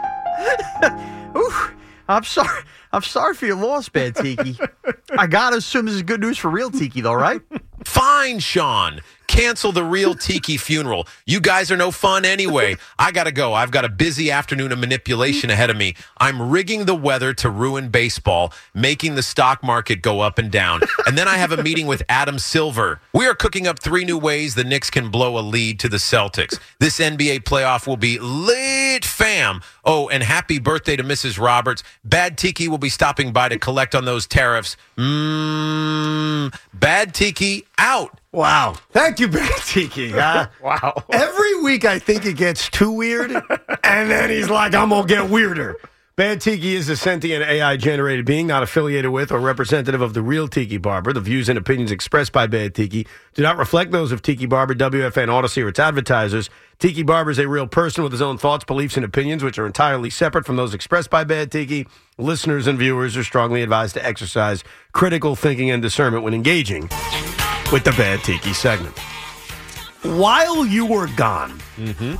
Ooh, I'm sorry. I'm sorry for your loss, Bad Tiki. I gotta assume this is good news for real Tiki, though, right? Fine, Sean. Cancel the real Tiki funeral. You guys are no fun anyway. I gotta go. I've got a busy afternoon of manipulation ahead of me. I'm rigging the weather to ruin baseball, making the stock market go up and down. And then I have a meeting with Adam Silver. We are cooking up three new ways the Knicks can blow a lead to the Celtics. This N B A playoff will be lit, fam. Oh, and happy birthday to Missus Roberts. Bad Tiki will be stopping by to collect on those tariffs. Mmm. Bad Tiki out. Wow. Thank you, Bad Tiki. Uh, wow. Every week I think it gets too weird, and then he's like, I'm going to get weirder. Bad Tiki is a sentient A I-generated being not affiliated with or representative of the real Tiki Barber. The views and opinions expressed by Bad Tiki do not reflect those of Tiki Barber, W F N, Odyssey, or its advertisers. Tiki Barber is a real person with his own thoughts, beliefs, and opinions, which are entirely separate from those expressed by Bad Tiki. Listeners and viewers are strongly advised to exercise critical thinking and discernment when engaging with the Bad Tiki segment. While you were gone, Mm-hmm.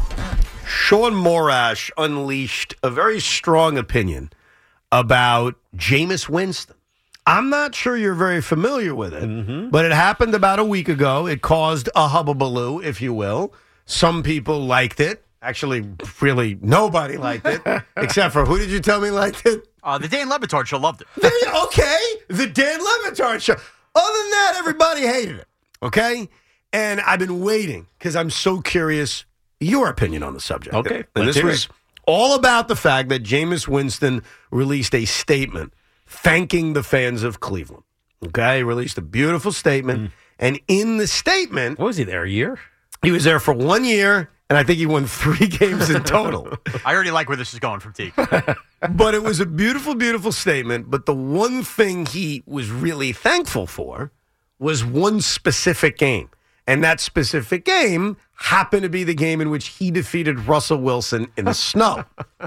Sean Morash unleashed a very strong opinion about Jameis Winston. I'm not sure you're very familiar with it, Mm-hmm. but it happened about a week ago. It caused a hubbubaloo, if you will. Some people liked it. Actually, really, nobody liked it, except for, who did you tell me liked it? Uh, the Dan Le Batard show loved it. There you- okay, the Dan Le Batard show. Other than that, everybody hated it, okay? And I've been waiting because I'm so curious your opinion on the subject. Okay, And let's this hear was it. all about the fact that Jameis Winston released a statement thanking the fans of Cleveland. Okay, he released a beautiful statement. Mm. And in the statement... What was he there, a year? He was there for one year, and I think he won three games in total. I already like where this is going from Tiki. But it was a beautiful, beautiful statement. But the one thing he was really thankful for was one specific game. And that specific game happened to be the game in which he defeated Russell Wilson in the snow.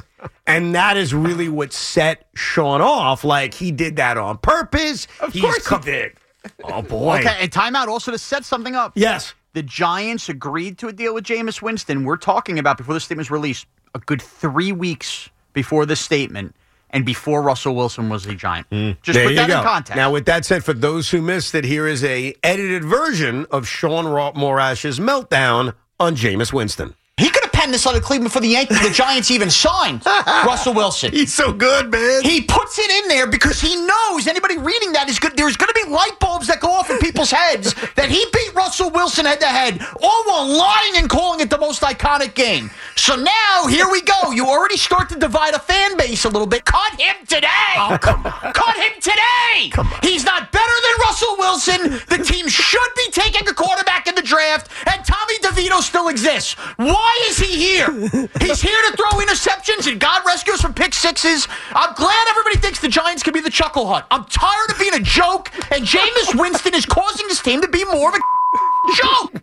And that is really what set Sean off. Like, he did that on purpose. Of He's course co- he did. Oh, boy. Okay, and timeout also to set something up. Yes. The Giants agreed to a deal with Jameis Winston. We're talking about, before the statement was released, a good three weeks before the statement and before Russell Wilson was a Giant. Just There put you that go. in context. Now, with that said, for those who missed it, here is a edited version of Sean Ra- Morash's meltdown on Jameis Winston. He could have penned this out of Cleveland for the Yankees. The Giants even signed Russell Wilson. He's so good, man. He puts it in there because he knows anybody reading that is good. There's going to be light bulbs that go off in people's heads that he beat Russell Wilson head to head, all while lying and calling it the most iconic game. So now, here we go. You already start to divide a fan base a little bit. Cut him today. Oh, come on. Cut him today. Come on. He's not better than Russell Wilson. The team should be taking a quarterback in the draft, and Tommy DeVito still exists. Why is he here? He's here to throw interceptions, and God rescue us from pick sixes. I'm glad everybody thinks the Giants could be the Chuckle Hut. I'm tired of being a joke, and Jameis Winston is causing this team to be more of a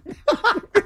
joke.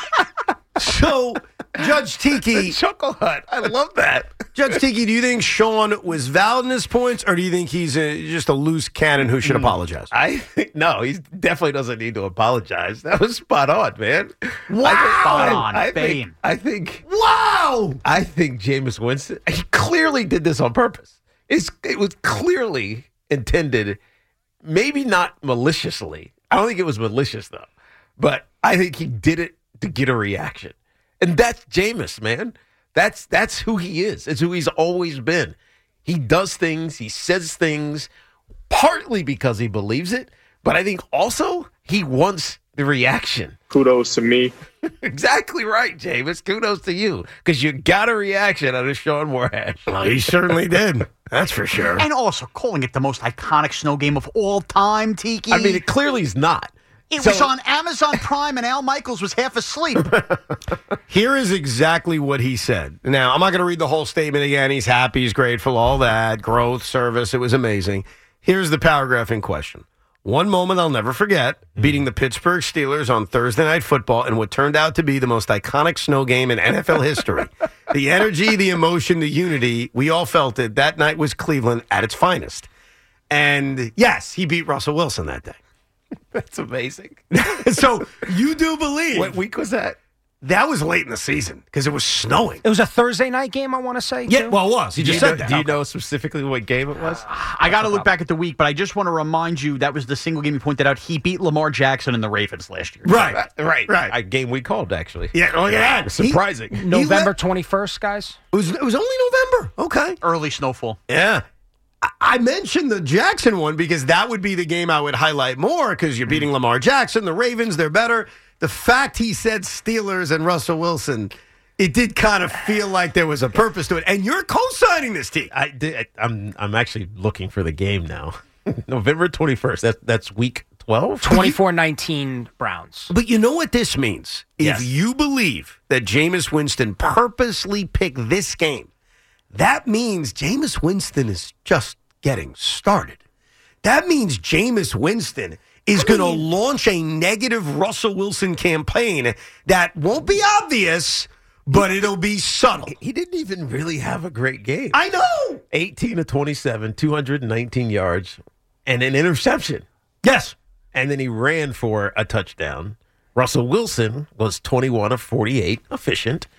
So, Judge Tiki. Chuckle Hut. I love that. Judge Tiki, do you think Sean was valid in his points, or do you think he's a, just a loose cannon who should apologize? I think, no, he definitely doesn't need to apologize. That was spot on, man. Wow. I think, Spot I- on, I, bam. think, I think, Wow! I think Jameis Winston, he clearly did this on purpose. It's, it was clearly intended, maybe not maliciously. I don't think it was malicious, though. But I think he did it to get a reaction. And that's Jameis, man. That's that's who he is. It's who he's always been. He does things, he says things, partly because he believes it, but I think also he wants the reaction. Kudos to me. Exactly right, Jameis. Kudos to you, because you got a reaction out of Sean Morash. Well, he certainly did. That's for sure. And also calling it the most iconic snow game of all time, Tiki. I mean, it clearly is not. It So- was on Amazon Prime, and Al Michaels was half asleep. Here is exactly what he said. Now, I'm not going to read the whole statement again. He's happy, he's grateful, all that, growth, service, it was amazing. Here's the paragraph in question. One moment I'll never forget, beating the Pittsburgh Steelers on Thursday Night Football in what turned out to be the most iconic snow game in N F L history. The energy, the emotion, the unity, we all felt it. That night was Cleveland at its finest. And yes, he beat Russell Wilson that day. That's amazing. So you do believe. What week was that? That was late in the season because it was snowing. It was a Thursday night game, I want to say. Yeah, too. well, it was. He Do just you said know, that. Do you know specifically what game it was? I got to look back at the week, but I just want to remind you that was the single game you pointed out. He beat Lamar Jackson and the Ravens last year. Right, right, right. A game we called, actually. Yeah, look at that. Surprising. He- November he twenty-first, guys. It was, it was only November. Okay. Early snowfall. Yeah. I- I mentioned the Jackson one because that would be the game I would highlight more because you're beating Lamar Jackson, the Ravens, they're better. The fact he said Steelers and Russell Wilson, it did kind of feel like there was a purpose to it. And you're co-signing this team. I did. I'm. I'm actually looking for the game now. November twenty-first. That's that's week twelve. twenty-four nineteen Browns. But you know what this means? Yes. If you believe that Jameis Winston purposely picked this game, that means Jameis Winston is just getting started. That means Jameis Winston is going to launch a negative Russell Wilson campaign that won't be obvious, but it'll be subtle. He didn't even really have a great game. I know. eighteen of twenty-seven, two hundred nineteen yards, and an interception. Yes. And then he ran for a touchdown. Russell Wilson was twenty-one of forty-eight, efficient,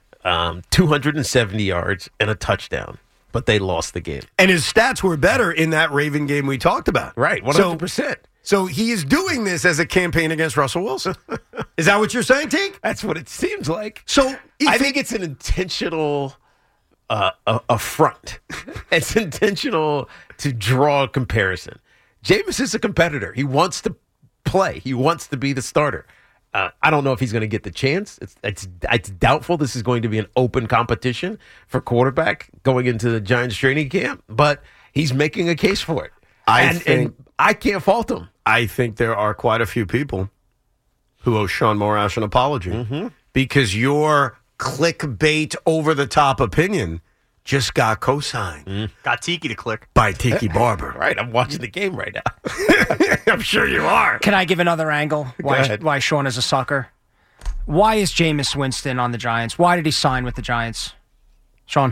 um, two hundred seventy yards, and a touchdown. But they lost the game. And his stats were better in that Raven game we talked about. Right, one hundred percent. So, so he is doing this as a campaign against Russell Wilson. Is that what you're saying, Teague? That's what it seems like. So I think it's an intentional uh, a- affront. It's intentional to draw a comparison. Jameis is a competitor. He wants to play. He wants to be the starter. Uh, I don't know if he's going to get the chance. It's, it's it's doubtful this is going to be an open competition for quarterback going into the Giants training camp, but he's making a case for it. I and, think and I can't fault him. I think there are quite a few people who owe Sean Morash an apology Mm-hmm. because your clickbait, over-the-top opinion just got co-signed Got Tiki to click. by Tiki Barber. Right, I'm watching the game right now. I'm sure you are. Can I give another angle? Why, ahead. why Sean is a sucker? Why is Jameis Winston on the Giants? Why did he sign with the Giants? Sean?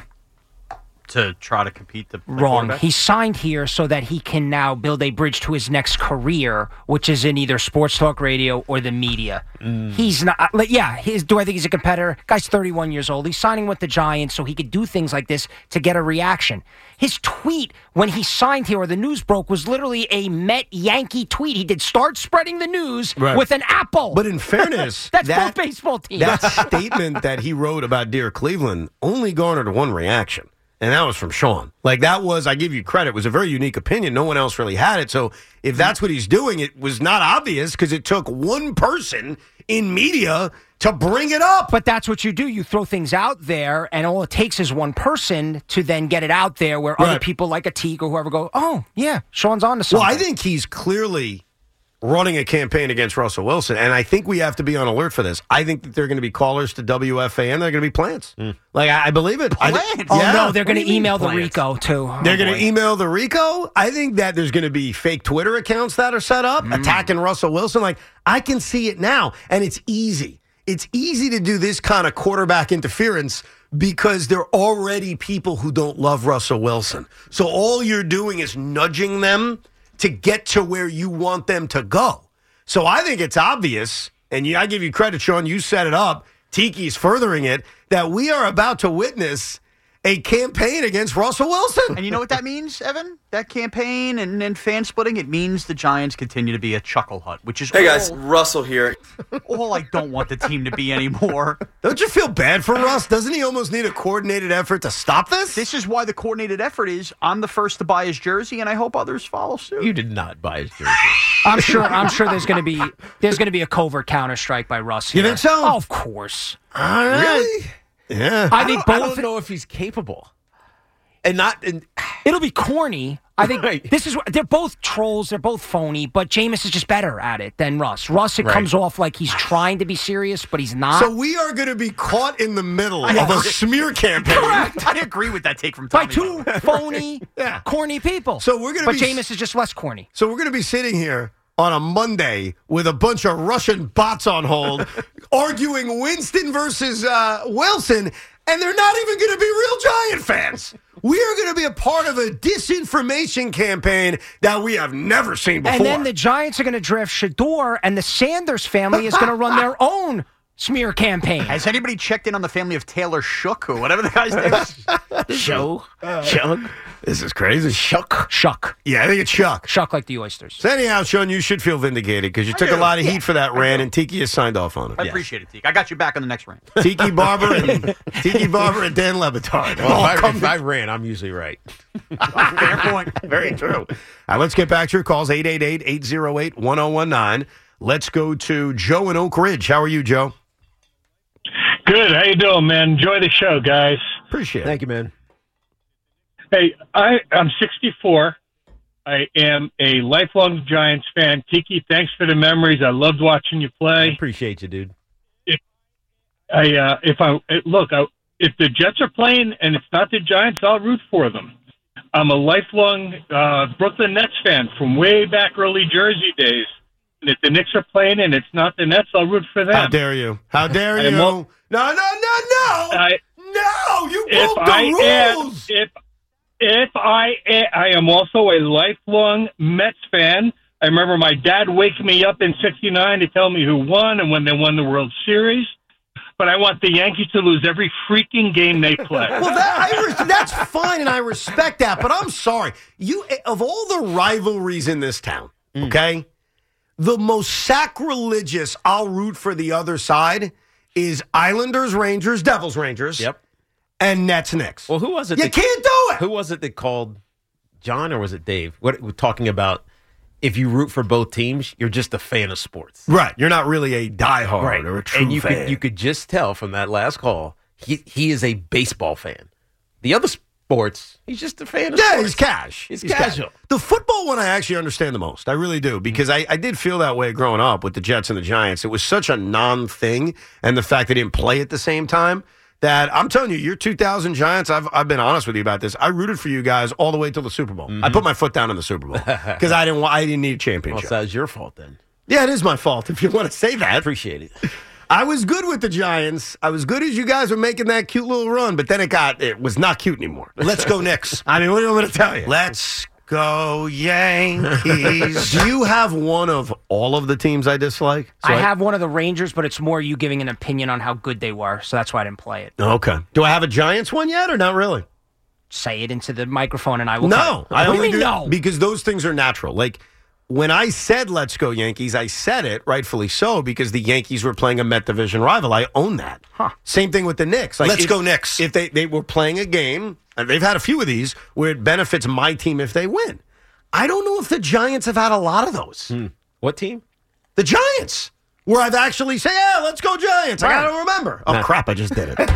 To try to compete the, the Wrong. quarterback? He signed here so that he can now build a bridge to his next career, which is in either sports talk radio or the media. He's not, like, yeah, he's, do I think he's a competitor? Guy's thirty-one years old. He's signing with the Giants so he could do things like this to get a reaction. His tweet when he signed here or the news broke was literally a Met Yankee tweet. He did start spreading the news Right. with an apple. But in fairness, That's that, both baseball teams. that statement that he wrote about Dear Cleveland only garnered one reaction. And that was from Sean. Like, that was, I give you credit, was a very unique opinion. No one else really had it. So if that's what he's doing, it was not obvious because it took one person in media to bring it up. But that's what you do. You throw things out there, and all it takes is one person to then get it out there where other Right. people like a Teague or whoever go, oh, yeah, Sean's on to Well, something. I think he's clearly running a campaign against Russell Wilson, and I think we have to be on alert for this. I think that there are going to be callers to W F A N. They're going to be plants. Like, I, I believe it. I thi- Oh, Yeah. no, they're going What to do you mean email the plants? Rico, too. Oh, They're going boy. to email the Rico. I think that there's going to be fake Twitter accounts that are set up attacking Russell Wilson. Like, I can see it now, and it's easy. It's easy to do this kind of quarterback interference because there are already people who don't love Russell Wilson. So all you're doing is nudging them to get to where you want them to go. So I think it's obvious, and you, I give you credit, Sean, you set it up. Tiki's furthering it, that we are about to witness a campaign against Russell Wilson. And you know what that means, Evan? That campaign and, and fan splitting, it means the Giants continue to be a chuckle hut, which is Hey all, guys, Russell here. all I don't want the team to be anymore. Don't you feel bad for Russ? Doesn't he almost need a coordinated effort to stop this? This is why the coordinated effort is I'm the first to buy his jersey, and I hope others follow suit. You did not buy his jersey. I'm sure I'm sure there's going to be there's going to be a covert counter-strike by Russ You here. think so? Oh, of course. All right. Really? Yeah. I I think don't, I both don't know if he's capable. And not, and It'll be corny. I think right. this is what they're both trolls. They're both phony, but Jameis is just better at it than Russ. Russ, it right. comes off like he's trying to be serious, but he's not. So we are going to be caught in the middle I of agree. a smear campaign. Correct. I agree with that take from Tommy. By two phony, yeah. corny people. So we're going to but be, Jameis is just less corny. So we're going to be sitting here on a Monday with a bunch of Russian bots on hold, arguing Winston versus uh, Wilson, and they're not even going to be real Giant fans. We are going to be a part of a disinformation campaign that we have never seen before. And then the Giants are going to draft Shador, and the Sanders family is going to run their own smear campaign. Has anybody checked in on the family of Taylor Shook or whatever the guy's name is? Show. Uh, Shuck. This is crazy. Shuck. Shuck. Yeah, I think it's Shuck. Shuck like the oysters. So anyhow, Sean, you should feel vindicated because you took a lot of heat for that rant, and Tiki has signed off on it. I yes. appreciate it, Tiki. I got you back on the next rant. Tiki Barber and Tiki Barber and Dan Le Batard. Well, if, I, if I ran, I'm usually right. Fair point. Very true. All right, let's get back to your calls. eight eight eight, eight oh eight, one oh one nine. Let's go to Joe in Oak Ridge. How are you, Joe? Good. How you doing, man? Enjoy the show, guys. Appreciate it. Thank you, man. Hey, I, I'm sixty-four. I am a lifelong Giants fan. Tiki, thanks for the memories. I loved watching you play. I appreciate you, dude. If I, uh, if I look, I, if the Jets are playing and it's not the Giants, I'll root for them. I'm a lifelong uh, Brooklyn Nets fan from way back early Jersey days. And if the Knicks are playing and it's not the Nets, I'll root for them. How dare you? How dare you? No, no, no, no, no! I, no, you if broke the I rules! Am, if if I am, I am also a lifelong Mets fan. I remember my dad waking me up in sixty-nine to tell me who won and when they won the World Series. But I want the Yankees to lose every freaking game they play. Well, that, I res- that's fine, and I respect that. But I'm sorry. You, of all the rivalries in this town, mm. okay, the most sacrilegious I'll root for the other side is Islanders, Rangers, Devils, Rangers. Yep. And Nets, Knicks. Well, who was it? You that, can't do it. Who was it that called John, or was it Dave? What we're talking about? If you root for both teams, you're just a fan of sports. Right. You're not really a diehard right. or a true and you fan. Could, you could just tell from that last call, he he is a baseball fan. The other sports, he's just a fan of yeah, sports. he's cash. He's, he's casual. Cash. The football one I actually understand the most. I really do. Because I, I did feel that way growing up with the Jets and the Giants. It was such a non-thing. And the fact they didn't play at the same time. That I'm telling you, your two thousand Giants, I've I've been honest with you about this. I rooted for you guys all the way till the Super Bowl. Mm-hmm. I put my foot down in the Super Bowl because I didn't I didn't need a championship. Well, so that was your fault then. Yeah, it is my fault if you want to say that. I appreciate it. I was good with the Giants. I was good as you guys were making that cute little run, but then it got it was not cute anymore. Let's go Knicks. I mean, what do you want me to tell you? Let's go Yankees. Do you have one of all of the teams I dislike? So I, I have one of the Rangers, but it's more you giving an opinion on how good they were, so that's why I didn't play it. Okay. Do I have a Giants one yet, or not really? Say it into the microphone, and I will. No, I only do no? because those things are natural. Like when I said "Let's go Yankees," I said it rightfully so because the Yankees were playing a Met division rival. I own that. Huh. Same thing with the Knicks. Like Let's if, go Knicks. If they, they were playing a game, and they've had a few of these where it benefits my team if they win. I don't know if the Giants have had a lot of those. Hmm. What team? The Giants. Where I've actually said, yeah, let's go Giants. Right. I got to remember. Oh, nah. Crap, I just did it.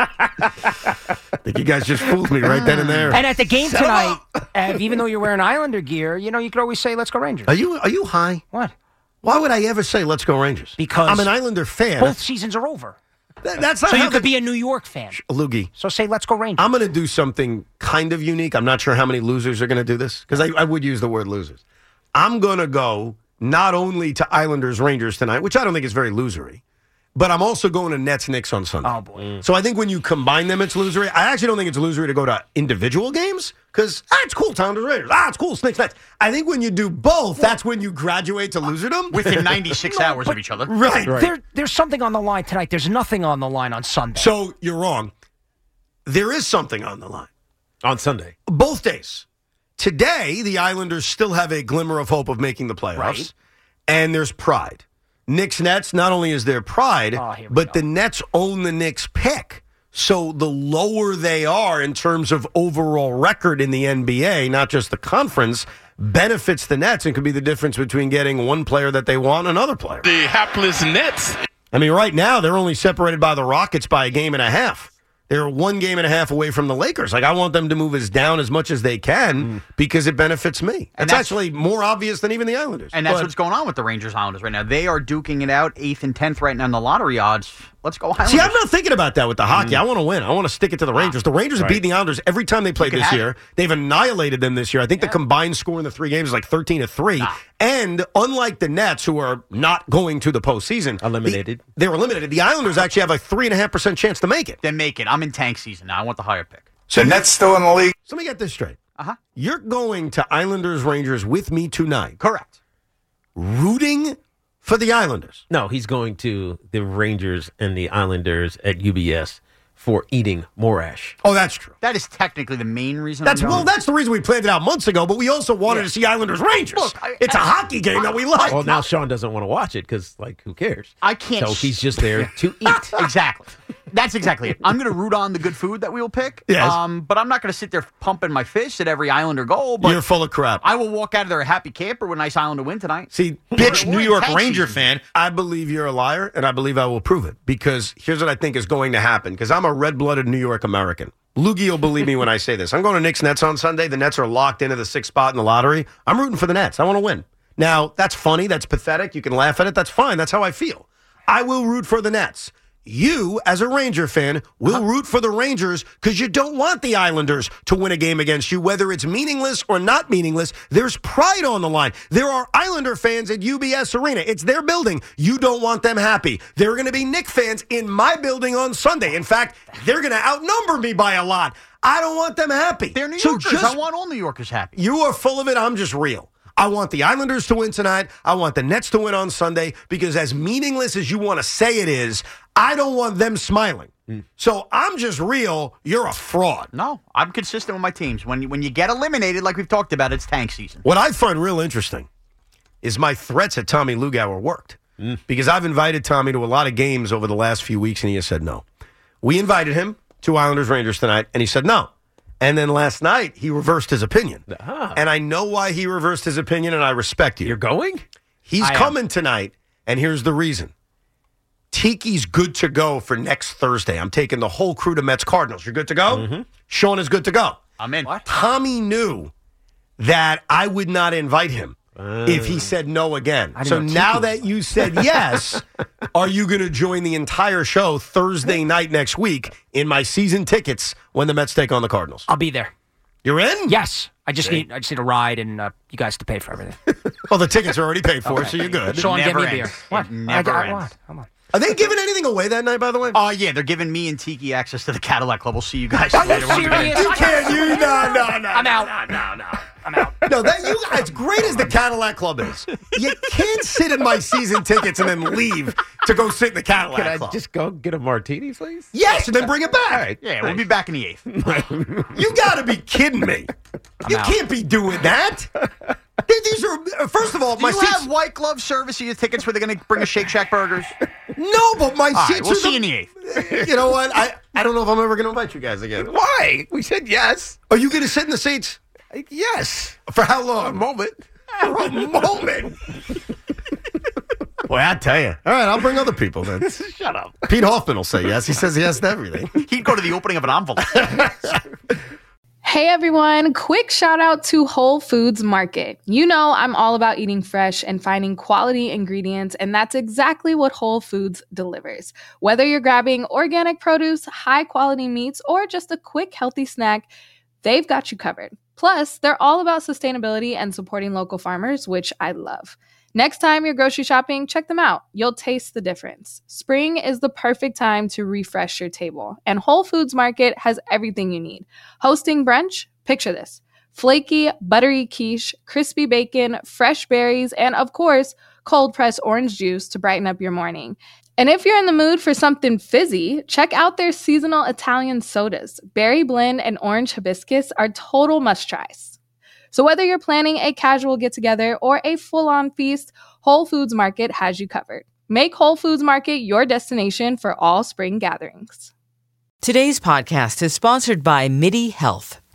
I think you guys just fooled me right then and there. And at the game Shut tonight, uh, even though you're wearing Islander gear, you know, you could always say, let's go Rangers. Are you Are you high? What? Why would I ever say, let's go Rangers? Because I'm an Islander fan. Both seasons are over. Th- that's not so how you could the... be a New York fan. Loogie. So say, let's go Rangers. I'm going to do something kind of unique. I'm not sure how many losers are going to do this, because I, I would use the word losers. I'm going to go not only to Islanders Rangers tonight, which I don't think is very losery, but I'm also going to Nets Knicks on Sunday. Oh, boy. Mm. So I think when you combine them, it's losery. I actually don't think it's losery to go to individual games, because ah, it's cool, Islanders Rangers. Ah, it's cool, Knicks Nets. I think when you do both, that's when you graduate to loserdom. Within ninety-six no, hours of each other. Right. right. There, there's something on the line tonight. There's nothing on the line on Sunday. So you're wrong. There is something on the line. On Sunday. Both days. Today, the Islanders still have a glimmer of hope of making the playoffs. Right. And there's pride. Knicks Nets, not only is there pride, oh, but go. the Nets own the Knicks pick. So the lower they are in terms of overall record in the N B A, not just the conference, benefits the Nets and could be the difference between getting one player that they want and another player. The hapless Nets. I mean, right now, they're only separated by the Rockets by a game and a half. They're one game and a half away from the Lakers. Like, I want them to move us down as much as they can because it benefits me. And It's that's- actually more obvious than even the Islanders. And that's But- what's going on with the Rangers Islanders right now. They are duking it out, eighth and tenth right now in the lottery odds. Let's go Islanders. See, I'm not thinking about that with the hockey. I want to win. I want to stick it to the Rangers. The Rangers have Right. beaten the Islanders every time they played can this have year. They've annihilated them this year. I think the combined score in the three games is like thirteen to three. And unlike the Nets, who are not going to the postseason, eliminated. the- they're eliminated. The Islanders actually have a three and a half percent chance to make it. Then make it. I'm in tank season now. I want the higher pick. So Nets still in the league. So let me get this straight. Uh-huh. You're going to Islanders Rangers with me tonight. Correct. Rooting for the Islanders. No, he's going to the Rangers and the Islanders at U B S for eating Morash. Oh, that's true. That is technically the main reason. That's I'm well. going. That's the reason we planned it out months ago. But we also wanted Yeah. to see Islanders Rangers. Look, I- it's a I- hockey game that we like. Well, now Sean doesn't want to watch it because, like, who cares? I can't. So sh- he's just there to eat. Exactly. That's exactly it. I'm going to root on the good food that we will pick. Yes. Um, but I'm not going to sit there pumping my fist at every Islander goal. But You're full of crap. I will walk out of there a happy camper with a nice Islander win tonight. See, bitch, New York Ranger fan. I believe you're a liar, and I believe I will prove it. Because here's what I think is going to happen. Because I'm a red-blooded New York American. Loogie will believe me when I say this. I'm going to Knicks Nets on Sunday. The Nets are locked into the sixth spot in the lottery. I'm rooting for the Nets. I want to win. Now, that's funny. That's pathetic. You can laugh at it. That's fine. That's how I feel. I will root for the Nets. You, as a Ranger fan, will root for the Rangers because you don't want the Islanders to win a game against you, whether it's meaningless or not meaningless. There's pride on the line. There are Islander fans at U B S Arena. It's their building. You don't want them happy. There are going to be Knicks fans in my building on Sunday. In fact, they're going to outnumber me by a lot. I don't want them happy. They're New So Yorkers. just- I want all New Yorkers happy. You are full of it. I'm just real. I want the Islanders to win tonight. I want the Nets to win on Sunday because as meaningless as you want to say it is, I don't want them smiling. So I'm just real. You're a fraud. No, I'm consistent with my teams. When you, when you get eliminated, like we've talked about, it's tank season. What I find real interesting is my threats at Tommy Lugauer worked because I've invited Tommy to a lot of games over the last few weeks and he has said no. We invited him to Islanders Rangers tonight and he said no. And then last night, he reversed his opinion. Ah. And I know why he reversed his opinion, and I respect you. You're going? He's I am. coming tonight, and here's the reason. Tiki's good to go for next Thursday. I'm taking the whole crew to Mets Cardinals. You're good to go? Mm-hmm. Sean is good to go. I'm in. What? Tommy knew that I would not invite him if he said no again. I didn't So know now Tiki that you said yes, are you going to join the entire show Thursday night next week in my season tickets when the Mets take on the Cardinals? I'll be there. You're in? Yes. I just See? need I just need a ride and uh, you guys to pay for everything. Well, the tickets are already paid for, Okay. so you're good. Sean, get Never me a ends. beer. What? It never I, I ends. want. Come on. Are they giving anything away that night, by the way? Oh, yeah, they're giving me and Tiki access to the Cadillac Club. We'll see you guys Are you later. Once we get serious? in. You can't. You no no no. I'm out. No no no. I'm out. No, that you. As great as the Cadillac Club is, you can't sit in my season tickets and then leave to go sit in the Cadillac Can I Club. just go get a martini, please? Yes, and then bring it back. All right. Yeah, we'll be back in the eighth. You got to be kidding me. You out. can't be doing that. These are first of all, Do my you seats. have white glove service? Are your tickets where they're going to bring us Shake Shack burgers? No, but my All right, seats we'll are see the- you in the eighth. You know what? I, I don't know if I'm ever going to invite you guys again. Why? We said yes. Are you going to sit in the seats? Yes. For how long? A moment. For a moment. Boy, I tell you. All right, I'll bring other people then. Shut up. Pete Hoffman will say yes. He says yes to everything. He'd go to the opening of an envelope. Hey everyone, quick shout out to Whole Foods Market. You know I'm all about eating fresh and finding quality ingredients, and that's exactly what Whole Foods delivers. Whether you're grabbing organic produce, high quality meats, or just a quick healthy snack, they've got you covered. Plus, they're all about sustainability and supporting local farmers, which I love. Next time you're grocery shopping, check them out. You'll taste the difference. Spring is the perfect time to refresh your table, and Whole Foods Market has everything you need. Hosting brunch? Picture this. Flaky, buttery quiche, crispy bacon, fresh berries, and of course, cold-pressed orange juice to brighten up your morning. And if you're in the mood for something fizzy, check out their seasonal Italian sodas. Berry blend and orange hibiscus are total must-tries. So whether you're planning a casual get-together or a full-on feast, Whole Foods Market has you covered. Make Whole Foods Market your destination for all spring gatherings. Today's podcast is sponsored by MIDI Health.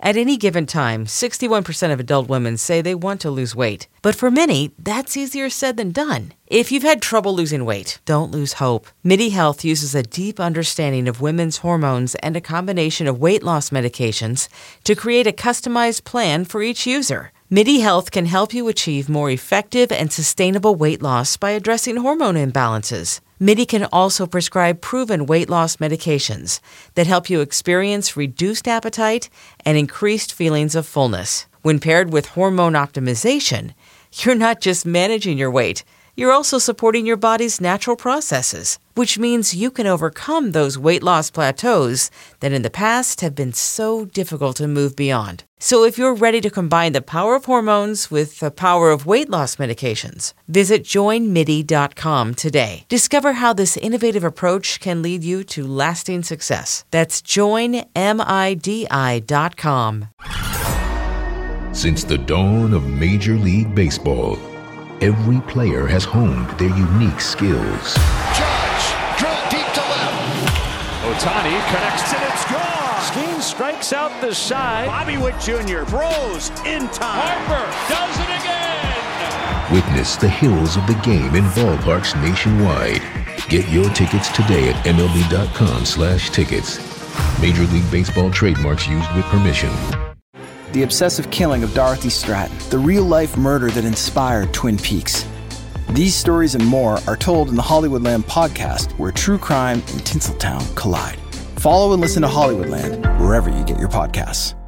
At any given time, sixty-one percent of adult women say they want to lose weight. But for many, that's easier said than done. If you've had trouble losing weight, don't lose hope. MIDI Health uses a deep understanding of women's hormones and a combination of weight loss medications to create a customized plan for each user. MIDI Health can help you achieve more effective and sustainable weight loss by addressing hormone imbalances. MIDI can also prescribe proven weight loss medications that help you experience reduced appetite and increased feelings of fullness. When paired with hormone optimization, you're not just managing your weight, you're also supporting your body's natural processes, which means you can overcome those weight loss plateaus that in the past have been so difficult to move beyond. So if you're ready to combine the power of hormones with the power of weight loss medications, visit join midi dot com today. Discover how this innovative approach can lead you to lasting success. That's join midi dot com. Since the dawn of Major League Baseball, every player has honed their unique skills. Judge, drill deep to left. Ohtani connects and it's gone. Skeen strikes out the side. Bobby Witt Junior throws in time. Harper does it again. Witness the hills of the game in ballparks nationwide. Get your tickets today at M L B dot com slash tickets. Major League Baseball trademarks used with permission. The obsessive killing of Dorothy Stratton, the real-life murder that inspired Twin Peaks. These stories and more are told in the Hollywoodland podcast, where true crime and Tinseltown collide. Follow and listen to Hollywoodland wherever you get your podcasts.